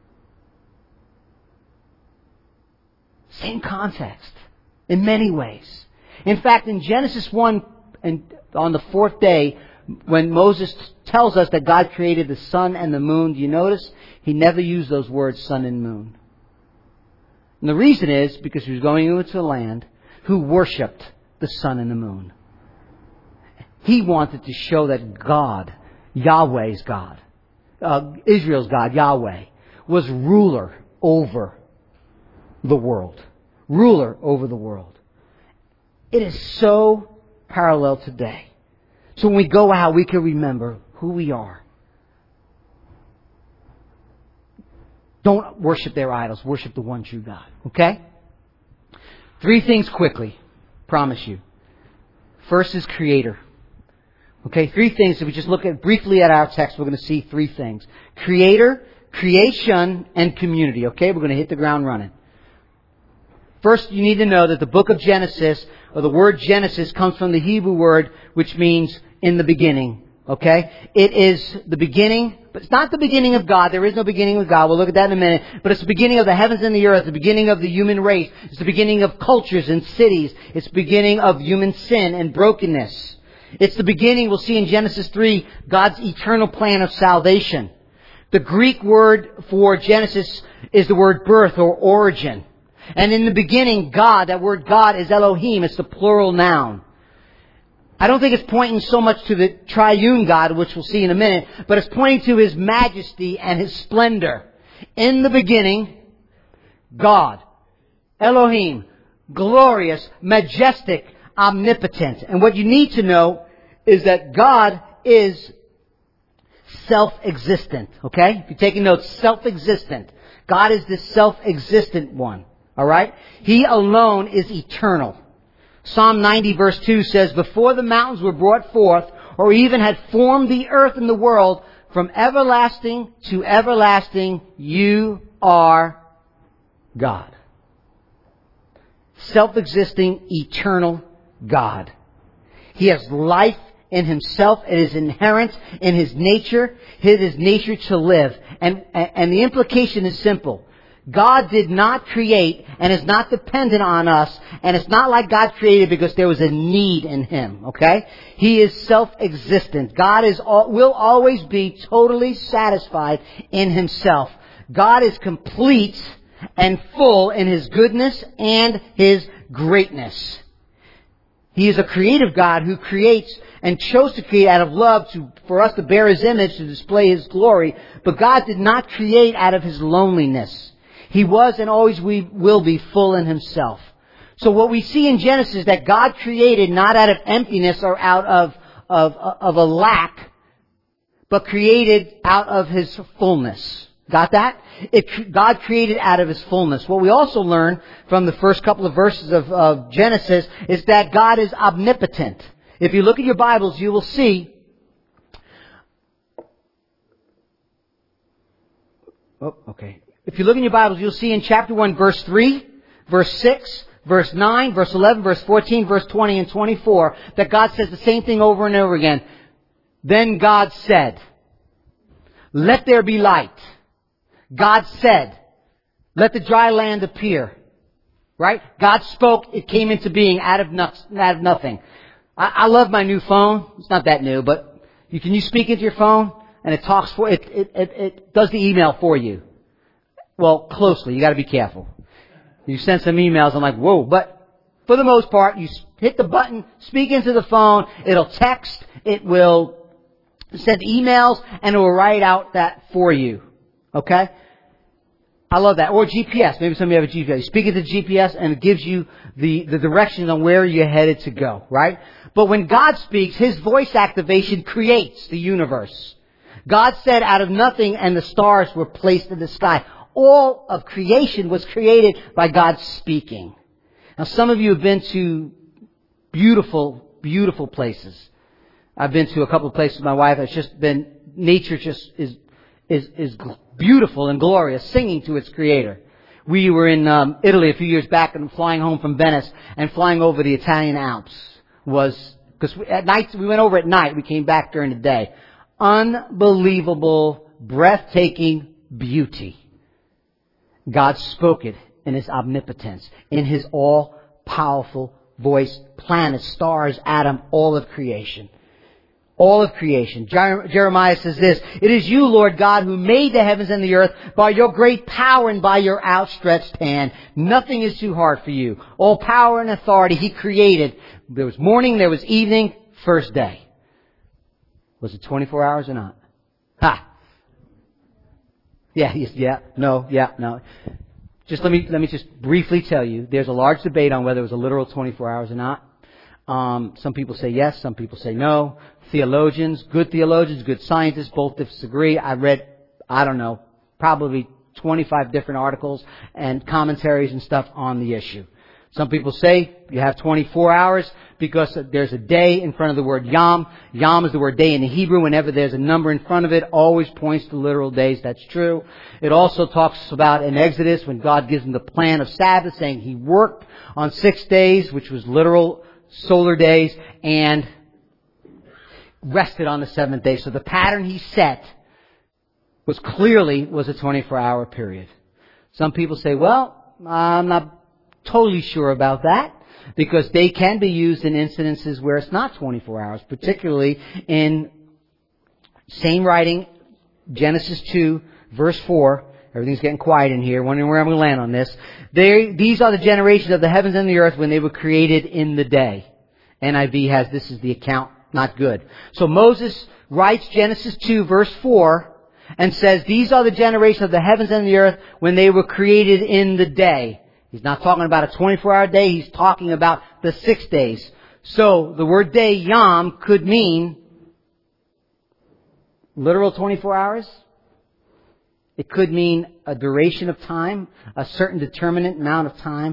Same context in many ways. In fact, in Genesis 1, and on the 4th day, when Moses tells us that God created the sun and the moon, do you notice? He never used those words, sun and moon. And the reason is because he was going into a land who worshipped the sun and the moon. He wanted to show that God, Yahweh's God, Israel's God, Yahweh, was ruler over the world. Ruler over the world. It is so parallel today. So when we go out, we can remember who we are. Don't worship their idols. Worship the one true God. Okay? 3 things quickly. Promise you. First is Creator. Okay, 3 things. If we just look at briefly at our text, we're going to see 3 things. Creator, creation, and community. Okay, we're going to hit the ground running. First, you need to know that the book of Genesis, or the word Genesis, comes from the Hebrew word which means in the beginning. Okay? It is the beginning, but it's not the beginning of God. There is no beginning with God. We'll look at that in a minute. But it's the beginning of the heavens and the earth, the beginning of the human race. It's the beginning of cultures and cities. It's the beginning of human sin and brokenness. It's the beginning, we'll see in Genesis 3, God's eternal plan of salvation. The Greek word for Genesis is the word birth or origin. And in the beginning, God, that word God is Elohim. It's the plural noun. I don't think it's pointing so much to the triune God, which we'll see in a minute, but it's pointing to His majesty and His splendor. In the beginning, God, Elohim, glorious, majestic, omnipotent. And what you need to know is that God is self-existent. Okay? If you're taking notes, self-existent. God is the self-existent one. Alright? He alone is eternal. Psalm 90 verse 2 says, before the mountains were brought forth, or even had formed the earth and the world, from everlasting to everlasting, you are God. Self-existing, eternal God. He has life in Himself. It is inherent in His nature. It is nature to live. And the implication is simple. God did not create and is not dependent on us, and it's not like God created because there was a need in Him, okay? He is self-existent. God will always be totally satisfied in Himself. God is complete and full in His goodness and His greatness. He is a creative God who creates and chose to create out of love for us to bear His image, to display His glory. But God did not create out of His loneliness. He was and always will be full in Himself. So what we see in Genesis is that God created not out of emptiness or out of a lack, but created out of His fullness. Got that? God created out of His fullness. What we also learn from the first couple of verses of Genesis is that God is omnipotent. If you look at your Bibles, you will see... Oh, okay. If you look in your Bibles, you'll see in chapter 1, verse 3, verse 6, verse 9, verse 11, verse 14, verse 20, and 24, that God says the same thing over and over again. Then God said, let there be light. God said, let the dry land appear. Right? God spoke, it came into being out of nothing. I love my new phone. It's not that new, but you speak into your phone and it talks it does the email for you. Well, closely. You got to be careful. You send some emails. I'm like, whoa. But for the most part, you hit the button, speak into the phone. It'll text. It will send emails, and it will write out that for you. Okay? I love that. Or GPS. Maybe some of you have a GPS. You speak into GPS, and it gives you the direction on where you're headed to go. Right? But when God speaks, His voice activation creates the universe. God said out of nothing, and the stars were placed in the sky. All of creation was created by God speaking. Now, some of you have been to beautiful, beautiful places. I've been to a couple of places with my wife. It's just been, nature just is beautiful and glorious, singing to its Creator. We were in Italy a few years back and flying home from Venice, and flying over the Italian Alps because at night, we went over at night, we came back during the day. Unbelievable, breathtaking beauty. God spoke it in His omnipotence, in His all-powerful voice, planets, stars, Adam, all of creation. All of creation. Jeremiah says this, it is you, Lord God, who made the heavens and the earth by your great power and by your outstretched hand. Nothing is too hard for you. All power and authority He created. There was morning, there was evening, first day. Was it 24 hours or not? Ha! No. Just let me just briefly tell you, there's a large debate on whether it was a literal 24 hours or not. Some people say yes, some people say no. Theologians, good scientists, both disagree. I read, probably 25 different articles and commentaries and stuff on the issue. Some people say you have 24 hours because there's a day in front of the word Yom. Yom is the word day in the Hebrew. Whenever there's a number in front of it, always points to literal days. That's true. It also talks about in Exodus when God gives them the plan of Sabbath, saying He worked on 6 days, which was literal solar days, and rested on the 7th day. So the pattern He set was a 24-hour period. Some people say, well, I'm not totally sure about that, because they can be used in incidences where it's not 24 hours, particularly in same writing, Genesis 2, verse 4. Everything's getting quiet in here, wondering where I'm going to land on this. These are the generations of the heavens and the earth when they were created in the day. NIV has this is the account, not good. So Moses writes Genesis 2 verse 4 and says, these are the generations of the heavens and the earth when they were created in the day. He's not talking about a 24-hour day. He's talking about the 6 days. So the word day, yom, could mean literal 24 hours. It could mean a duration of time, a certain determinate amount of time.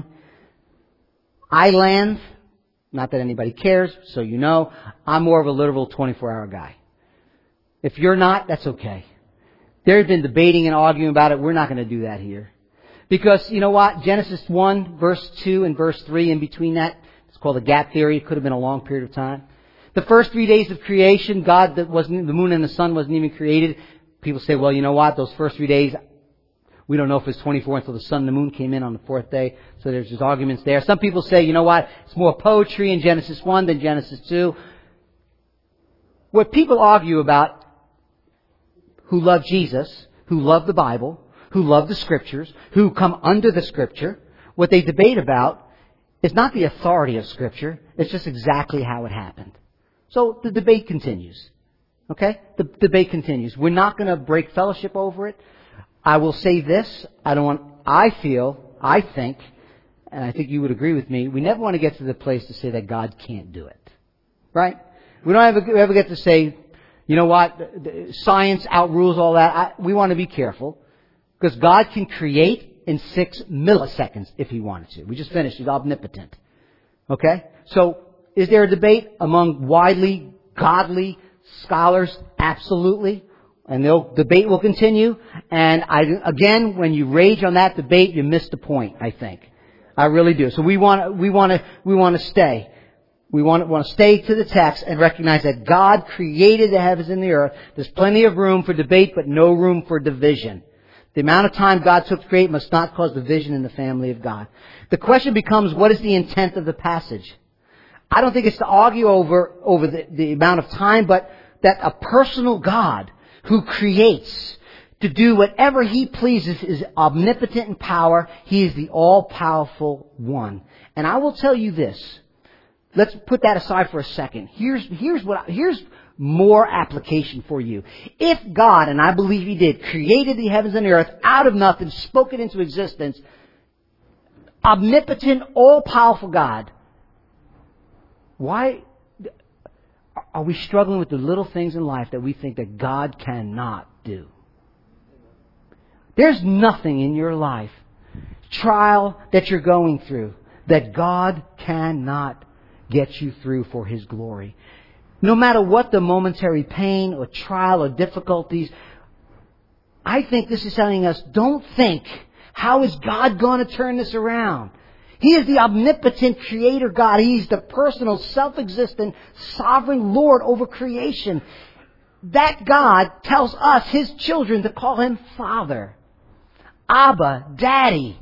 Land, not that anybody cares, so you know, I'm more of a literal 24-hour guy. If you're not, that's okay. There's been debating and arguing about it. We're not going to do that here. Because, you know what? Genesis 1, verse 2 and verse 3, in between that, it's called the gap theory. It could have been a long period of time. The first 3 days of creation, the moon and the sun wasn't even created. People say, well, you know what? Those first 3 days, we don't know if it's 24 until the sun and the moon came in on the fourth day. So there's just arguments there. Some people say, you know what? It's more poetry in Genesis 1 than Genesis 2. What people argue about, who love Jesus, who love the Bible, who love the Scriptures, who come under the Scripture, what they debate about is not the authority of Scripture. It's just exactly how it happened. So the debate continues. Okay? The debate continues. We're not going to break fellowship over it. I will say this. I think, and I think you would agree with me, we never want to get to the place to say that God can't do it. Right? We don't ever get to say, you know what, science outrules all that. We want to be careful. Because God can create in 6 milliseconds if He wanted to. We just finished. He's omnipotent. Okay? So, is there a debate among widely godly scholars? Absolutely. And the debate will continue. And again, when you rage on that debate, you miss the point, I think. I really do. So we want to stay. We want to stay to the text and recognize that God created the heavens and the earth. There's plenty of room for debate, but no room for division. The amount of time God took to create must not cause division in the family of God. The question becomes, what is the intent of the passage? I don't think it's to argue over the amount of time, but that a personal God who creates to do whatever He pleases is omnipotent in power. He is the all-powerful one. And I will tell you this. Let's put that aside for a second. Here's more application for you. If God, and I believe He did, created the heavens and the earth out of nothing, spoke it into existence, omnipotent, all-powerful God, why are we struggling with the little things in life that we think that God cannot do? There's nothing in your life, trial that you're going through, that God cannot get you through for His glory. No matter what the momentary pain or trial or difficulties, I think this is telling us, don't think, how is God going to turn this around? He is the omnipotent creator God. He's the personal, self-existent, sovereign Lord over creation. That God tells us, His children, to call Him Father, Abba, Daddy.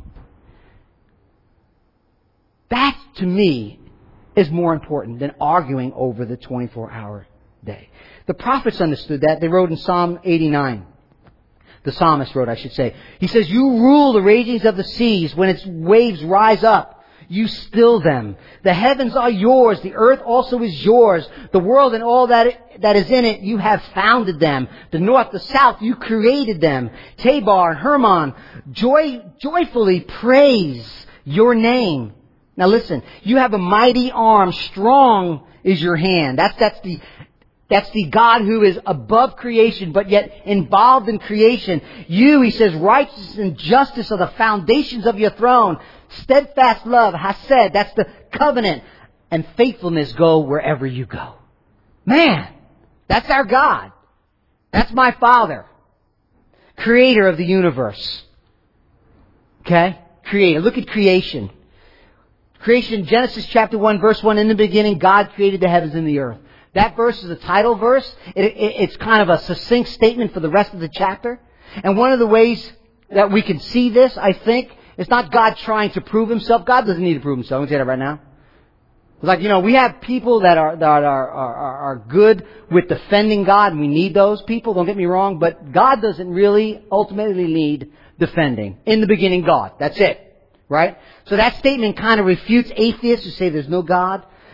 That, to me, is more important than arguing over the 24-hour day. The prophets understood that. They wrote in Psalm 89. The psalmist wrote, I should say. He says, you rule the ragings of the seas. When its waves rise up, you still them. The heavens are yours. The earth also is yours. The world and all that is in it, you have founded them. The north, the south, you created them. Tabor and Hermon, joyfully praise your name. Now listen, you have a mighty arm, strong is your hand. That's the God who is above creation, but yet involved in creation. You, He says, righteousness and justice are the foundations of your throne. Steadfast love, Hesed, that's the covenant. And faithfulness go wherever you go. Man, that's our God. That's my Father. Creator of the universe. Okay? Creator. Look at creation. Creation, Genesis chapter 1, verse 1, in the beginning, God created the heavens and the earth. That verse is a title verse. It's kind of a succinct statement for the rest of the chapter. And one of the ways that we can see this, I think, is not God trying to prove Himself. God doesn't need to prove Himself. I'm going to say that right now. It's like, we have people that are good with defending God, and we need those people, don't get me wrong, but God doesn't really ultimately need defending. In the beginning, God. That's it. Right? So that statement kind of refutes atheists who say there's no God.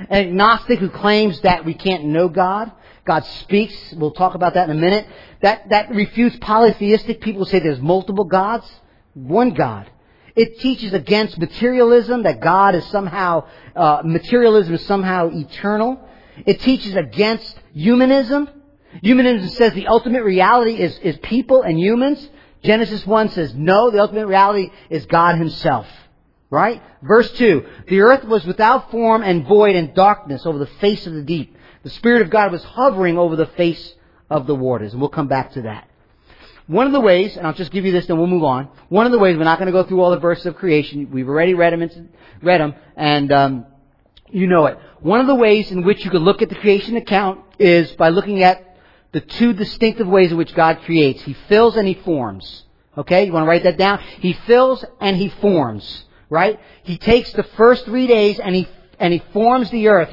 an agnostic who claims that we can't know God. God speaks. We'll talk about that in a minute. That refutes polytheistic people who say there's multiple gods. One God. It teaches against materialism, that God is somehow, materialism is somehow eternal. It teaches against humanism. Humanism says the ultimate reality is people and humans. Genesis 1 says no, the ultimate reality is God Himself. Right? Verse 2, the earth was without form and void and darkness over the face of the deep. The Spirit of God was hovering over the face of the waters. And we'll come back to that. One of the ways, and I'll just give you this, then we'll move on. One of the ways, we're not going to go through all the verses of creation. We've already read them, and you know it. One of the ways in which you can look at the creation account is by looking at the two distinctive ways in which God creates. He fills and He forms. Okay? You want to write that down? He fills and He forms. Right? He takes the first 3 days and He forms the earth.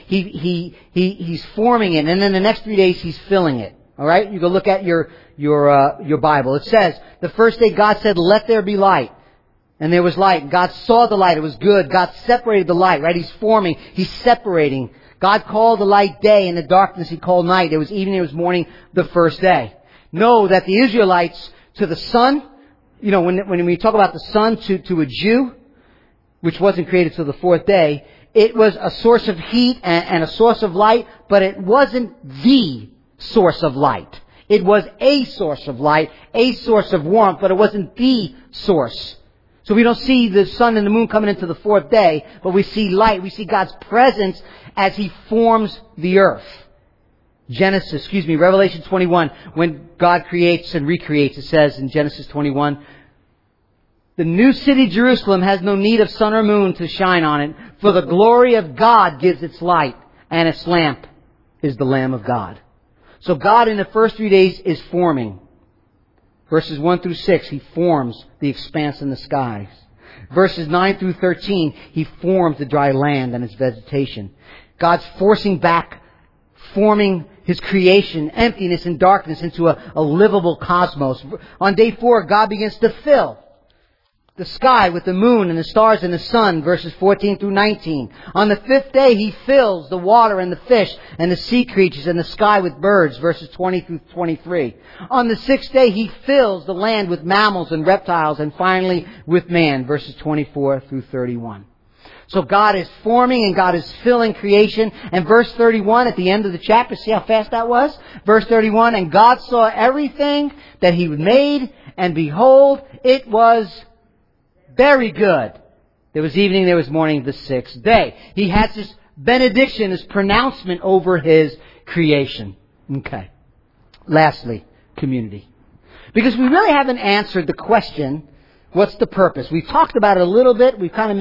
He's forming it, and then the next 3 days He's filling it. All right? You go look at your Bible. It says, the first day God said, "Let there be light." And there was light. God saw the light. It was good. God separated the light, right? He's forming. He's separating. God called the light day, and the darkness He called night. There was evening, there was morning, the first day. Know that the Israelites, to the sun, you know, when we talk about the sun to a Jew, which wasn't created till the fourth day, it was a source of heat and a source of light, but it wasn't the source of light. It was a source of light, a source of warmth, but it wasn't the source. So we don't see the sun and the moon coming into the fourth day, but we see light. We see God's presence as He forms the earth. Revelation 21, when God creates and recreates, it says in Genesis 21, the new city Jerusalem has no need of sun or moon to shine on it, for the glory of God gives its light, and its lamp is the Lamb of God. So God in the first 3 days is forming. Verses 1 through 6, He forms the expanse in the skies. Verses 9 through 13, He forms the dry land and its vegetation. God's forcing back, forming His creation, emptiness and darkness, into a livable cosmos. On day 4, God begins to fill the sky with the moon and the stars and the sun, verses 14 through 19. On the 5th day, He fills the water and the fish and the sea creatures and the sky with birds, verses 20 through 23. On the 6th day, He fills the land with mammals and reptiles, and finally with man, verses 24 through 31. So God is forming and God is filling creation. And verse 31 at the end of the chapter, see how fast that was? Verse 31, and God saw everything that He made, and behold, it was very good. There was evening, there was morning, the 6th day. He has this benediction, this pronouncement over His creation. Okay. Lastly, community. Because we really haven't answered the question, what's the purpose? We've talked about it a little bit. We kind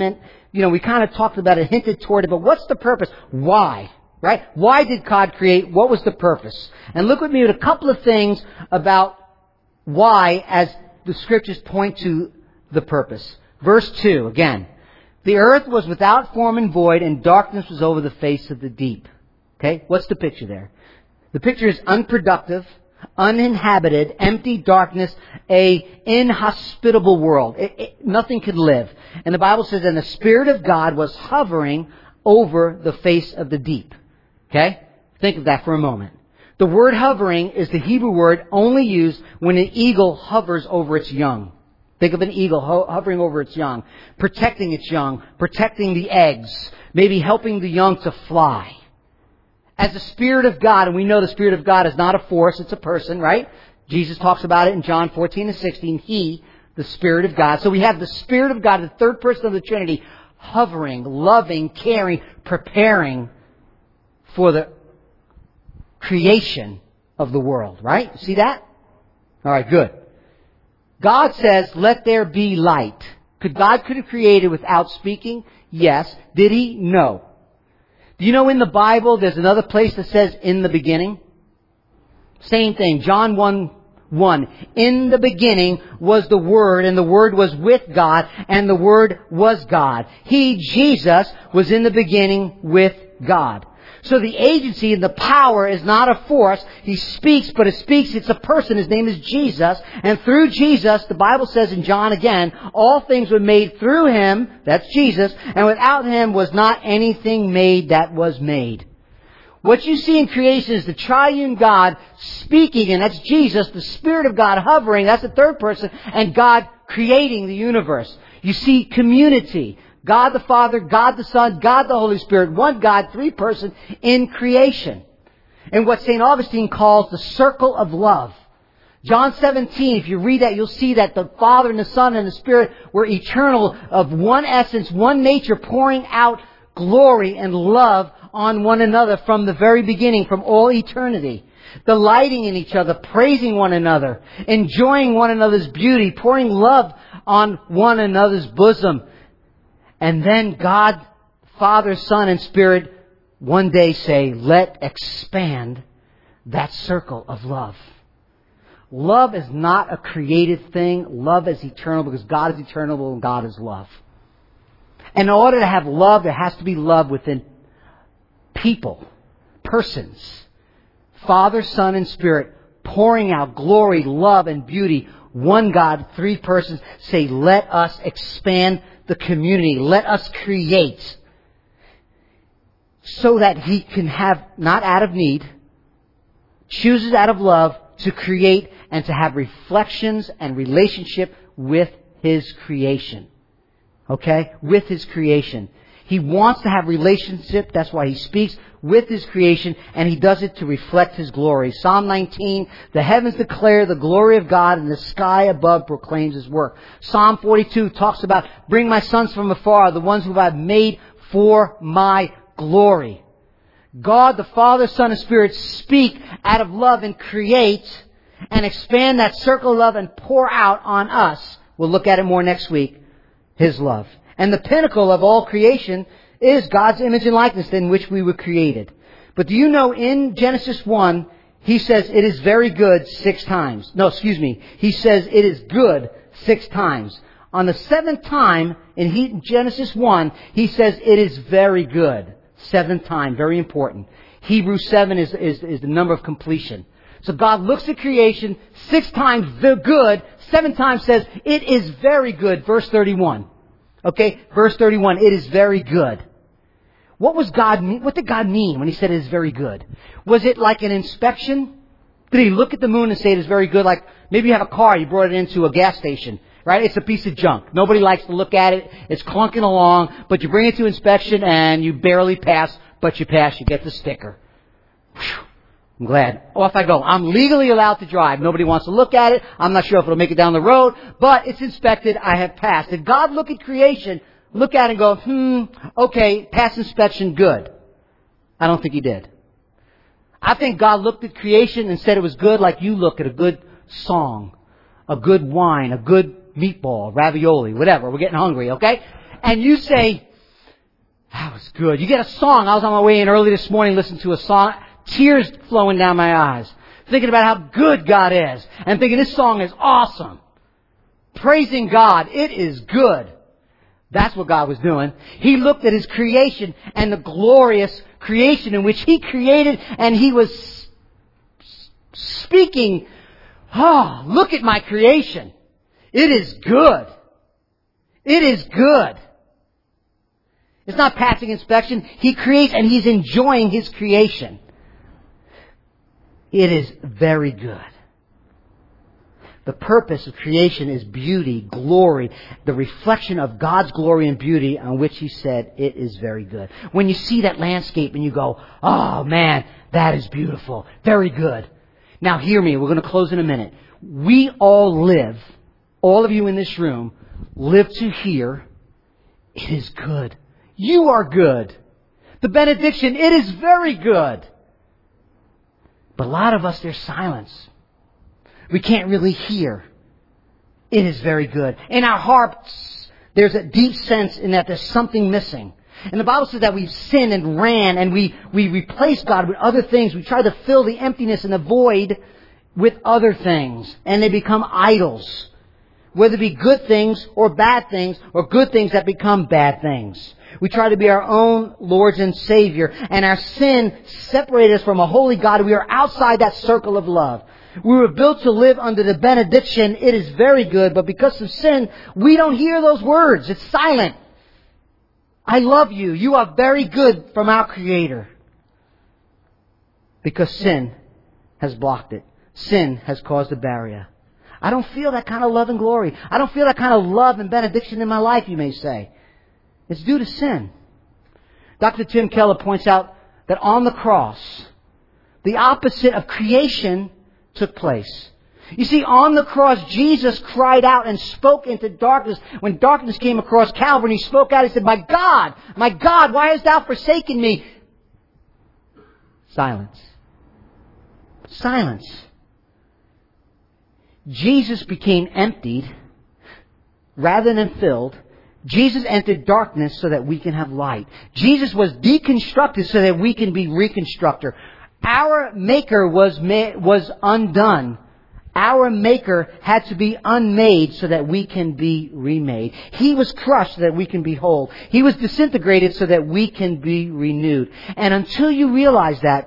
of talked about it, hinted toward it, but what's the purpose? Why? Right? Why did God create? What was the purpose? And look with me at a couple of things about why, as the Scriptures point to the purpose. Verse 2, again. The earth was without form and void, and darkness was over the face of the deep. Okay? What's the picture there? The picture is unproductive, uninhabited, empty darkness, a inhospitable world. Nothing could live. And the Bible says, and the Spirit of God was hovering over the face of the deep. Okay? Think of that for a moment. The word hovering is the Hebrew word only used when an eagle hovers over its young. Think of an eagle hovering over its young, protecting its young, protecting the eggs, maybe helping the young to fly. As the Spirit of God, and we know the Spirit of God is not a force, it's a person, right? Jesus talks about it in John 14 and 16. He, the Spirit of God. So we have the Spirit of God, the third person of the Trinity, hovering, loving, caring, preparing for the creation of the world, right? See that? All right, good. God says, let there be light. God could have created without speaking? Yes. Did He? No. Do you know in the Bible there's another place that says in the beginning? Same thing. John 1:1. In the beginning was the Word, and the Word was with God, and the Word was God. He, Jesus, was in the beginning with God. So the agency and the power is not a force. He speaks, but it's a person. His name is Jesus. And through Jesus, the Bible says in John again, all things were made through Him, that's Jesus, and without Him was not anything made that was made. What you see in creation is the triune God speaking, and that's Jesus, the Spirit of God hovering, that's the third person, and God creating the universe. You see community. God the Father, God the Son, God the Holy Spirit, one God, three person in creation. And what St. Augustine calls the circle of love. John 17, if you read that, you'll see that the Father and the Son and the Spirit were eternal, of one essence, one nature, pouring out glory and love on one another from the very beginning, from all eternity. Delighting in each other, praising one another, enjoying one another's beauty, pouring love on one another's bosom. And then God, Father, Son, and Spirit one day say, let expand that circle of love. Love is not a created thing. Love is eternal because God is eternal and God is love. And in order to have love, there has to be love within people, persons. Father, Son, and Spirit pouring out glory, love, and beauty. One God, three persons. Say, let us expand the community. Let us create so that He can have, not out of need, chooses out of love to create and to have reflections and relationship with His creation. Okay? With His creation. He wants to have relationship, that's why He speaks, with His creation, and He does it to reflect His glory. Psalm 19, the heavens declare the glory of God, and the sky above proclaims His work. Psalm 42 talks about, bring my sons from afar, the ones who I've made for my glory. God, the Father, Son, and Spirit speak out of love and create and expand that circle of love and pour out on us. We'll look at it more next week. His love. And the pinnacle of all creation is God's image and likeness in which we were created. But do you know in Genesis 1, He says it is very good 6 times. He says it is good 6 times. On the 7th time in Genesis 1, He says it is very good. 7th time, very important. Hebrews 7 is the number of completion. So God looks at creation 6 times, the good. 7 times says it is very good. Verse 31. Okay, verse 31, it is very good. What did God mean when He said it is very good? Was it like an inspection? Did He look at the moon and say it is very good? Like maybe you have a car, you brought it into a gas station, right? It's a piece of junk. Nobody likes to look at it. It's clunking along, but you bring it to inspection and you barely pass, but you pass. You get the sticker. Whew. I'm glad. Off I go. I'm legally allowed to drive. Nobody wants to look at it. I'm not sure if it'll make it down the road, but it's inspected. I have passed. Did God look at creation, look at it and go, okay, pass inspection, good? I don't think He did. I think God looked at creation and said it was good like you look at a good song, a good wine, a good meatball, ravioli, whatever. We're getting hungry, okay? And you say, that was good. You get a song. I was on my way in early this morning listening to a song. Tears flowing down my eyes. Thinking about how good God is. And thinking this song is awesome. Praising God. It is good. That's what God was doing. He looked at His creation and the glorious creation in which He created, and He was speaking, look at my creation. It is good. It is good. It's not passing inspection. He creates and He's enjoying His creation. It is very good. The purpose of creation is beauty, glory, the reflection of God's glory and beauty on which He said it is very good. When you see that landscape and you go, oh man, that is beautiful, very good. Now hear me, we're going to close in a minute. We all live, all of you in this room, live to hear, it is good. You are good. The benediction, it is very good. But a lot of us, there's silence. We can't really hear. It is very good. In our hearts, there's a deep sense in that there's something missing. And the Bible says that we've sinned and ran and we replaced God with other things. We try to fill the emptiness and the void with other things. And they become idols. Whether it be good things or bad things, or good things that become bad things. We try to be our own Lords and Savior. And our sin separated us from a holy God. We are outside that circle of love. We were built to live under the benediction, it is very good, but because of sin, we don't hear those words. It's silent. I love you. You are very good from our Creator. Because sin has blocked it. Sin has caused a barrier. I don't feel that kind of love and glory. I don't feel that kind of love and benediction in my life, you may say. It's due to sin. Dr. Tim Keller points out that on the cross, the opposite of creation took place. You see, on the cross, Jesus cried out and spoke into darkness. When darkness came across Calvary, He spoke out, He said, my God, why hast thou forsaken me? Silence. Silence. Jesus became emptied rather than filled. Jesus entered darkness so that we can have light. Jesus was deconstructed so that we can be reconstructor. Our Maker was undone. Our Maker had to be unmade so that we can be remade. He was crushed so that we can be whole. He was disintegrated so that we can be renewed. And until you realize that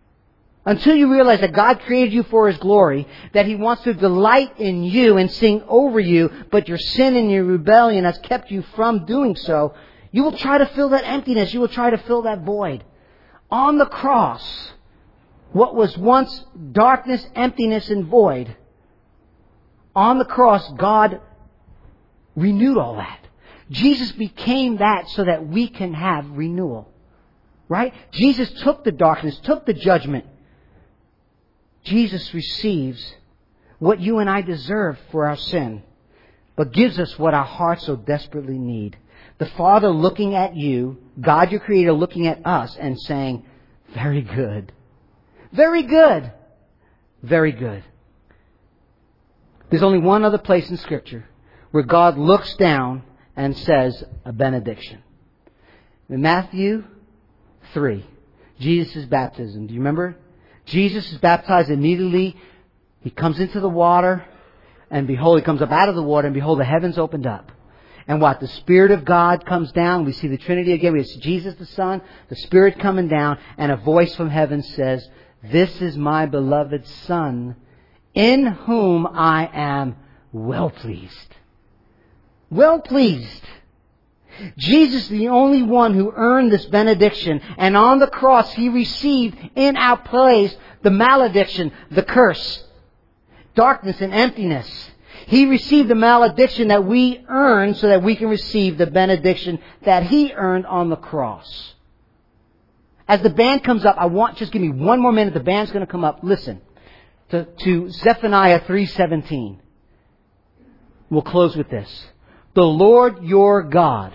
God created you for His glory, that He wants to delight in you and sing over you, but your sin and your rebellion has kept you from doing so, you will try to fill that emptiness. You will try to fill that void. On the cross, what was once darkness, emptiness, and void, on the cross, God renewed all that. Jesus became that so that we can have renewal. Right? Jesus took the darkness, took the judgment. Jesus receives what you and I deserve for our sin, but gives us what our hearts so desperately need. The Father looking at you, God your Creator looking at us and saying, very good. Very good. Very good. There's only one other place in Scripture where God looks down and says a benediction. In Matthew 3, Jesus' baptism. Do you remember? Jesus is baptized immediately. He comes into the water, and behold, He comes up out of the water, and behold, the heavens opened up. And what? The Spirit of God comes down. We see the Trinity again. We see Jesus the Son, the Spirit coming down, and a voice from heaven says, this is my beloved Son, in whom I am well pleased. Well pleased. Jesus, the only one who earned this benediction, and on the cross He received in our place the malediction, the curse, darkness and emptiness. He received the malediction that we earned so that we can receive the benediction that He earned on the cross. As the band comes up, just give me one more minute. The band's going to come up. Listen to Zephaniah 3:17. We'll close with this. The Lord your God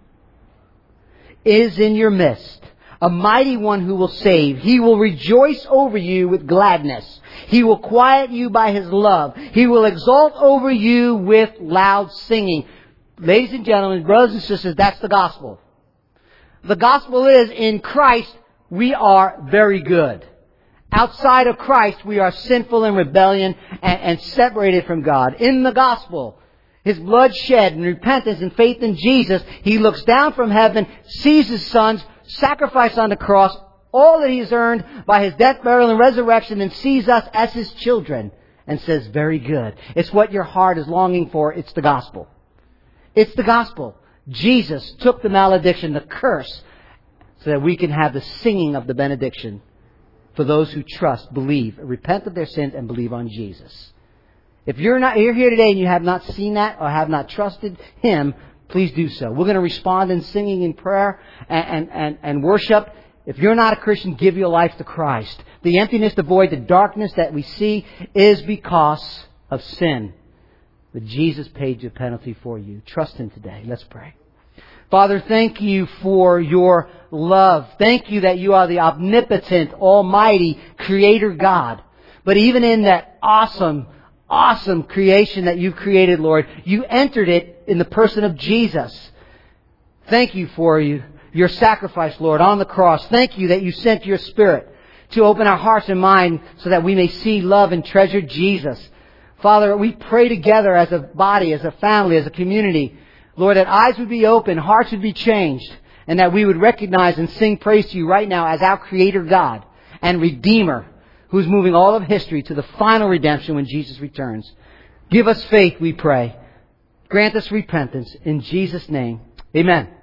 is in your midst, a mighty one who will save. He will rejoice over you with gladness. He will quiet you by His love. He will exalt over you with loud singing. Ladies and gentlemen, brothers and sisters, that's the gospel. The gospel is, in Christ, we are very good. Outside of Christ, we are sinful in rebellion and separated from God. In the gospel, His blood shed in repentance and faith in Jesus, He looks down from heaven, sees His Son's sacrifice on the cross, all that He has earned by His death, burial, and resurrection, and sees us as His children and says, very good. It's what your heart is longing for. It's the gospel. It's the gospel. Jesus took the malediction, the curse, so that we can have the singing of the benediction for those who trust, believe, repent of their sins, and believe on Jesus. If you're here today and you have not seen that or have not trusted Him, please do so. We're going to respond in singing in prayer and worship. If you're not a Christian, give your life to Christ. The emptiness, the void, the darkness that we see is because of sin. But Jesus paid the penalty for you. Trust Him today. Let's pray. Father, thank You for Your love. Thank You that You are the omnipotent, almighty, Creator God. But even in that awesome creation that You've created, Lord, You entered it in the person of Jesus. Thank You for Your sacrifice, Lord, on the cross. Thank You that You sent Your Spirit to open our hearts and mind so that we may see, love, and treasure Jesus. Father, we pray together as a body, as a family, as a community, Lord, that eyes would be open, hearts would be changed, and that we would recognize and sing praise to You right now as our Creator God and Redeemer, who's moving all of history to the final redemption when Jesus returns. Give us faith, we pray. Grant us repentance. In Jesus' name, amen.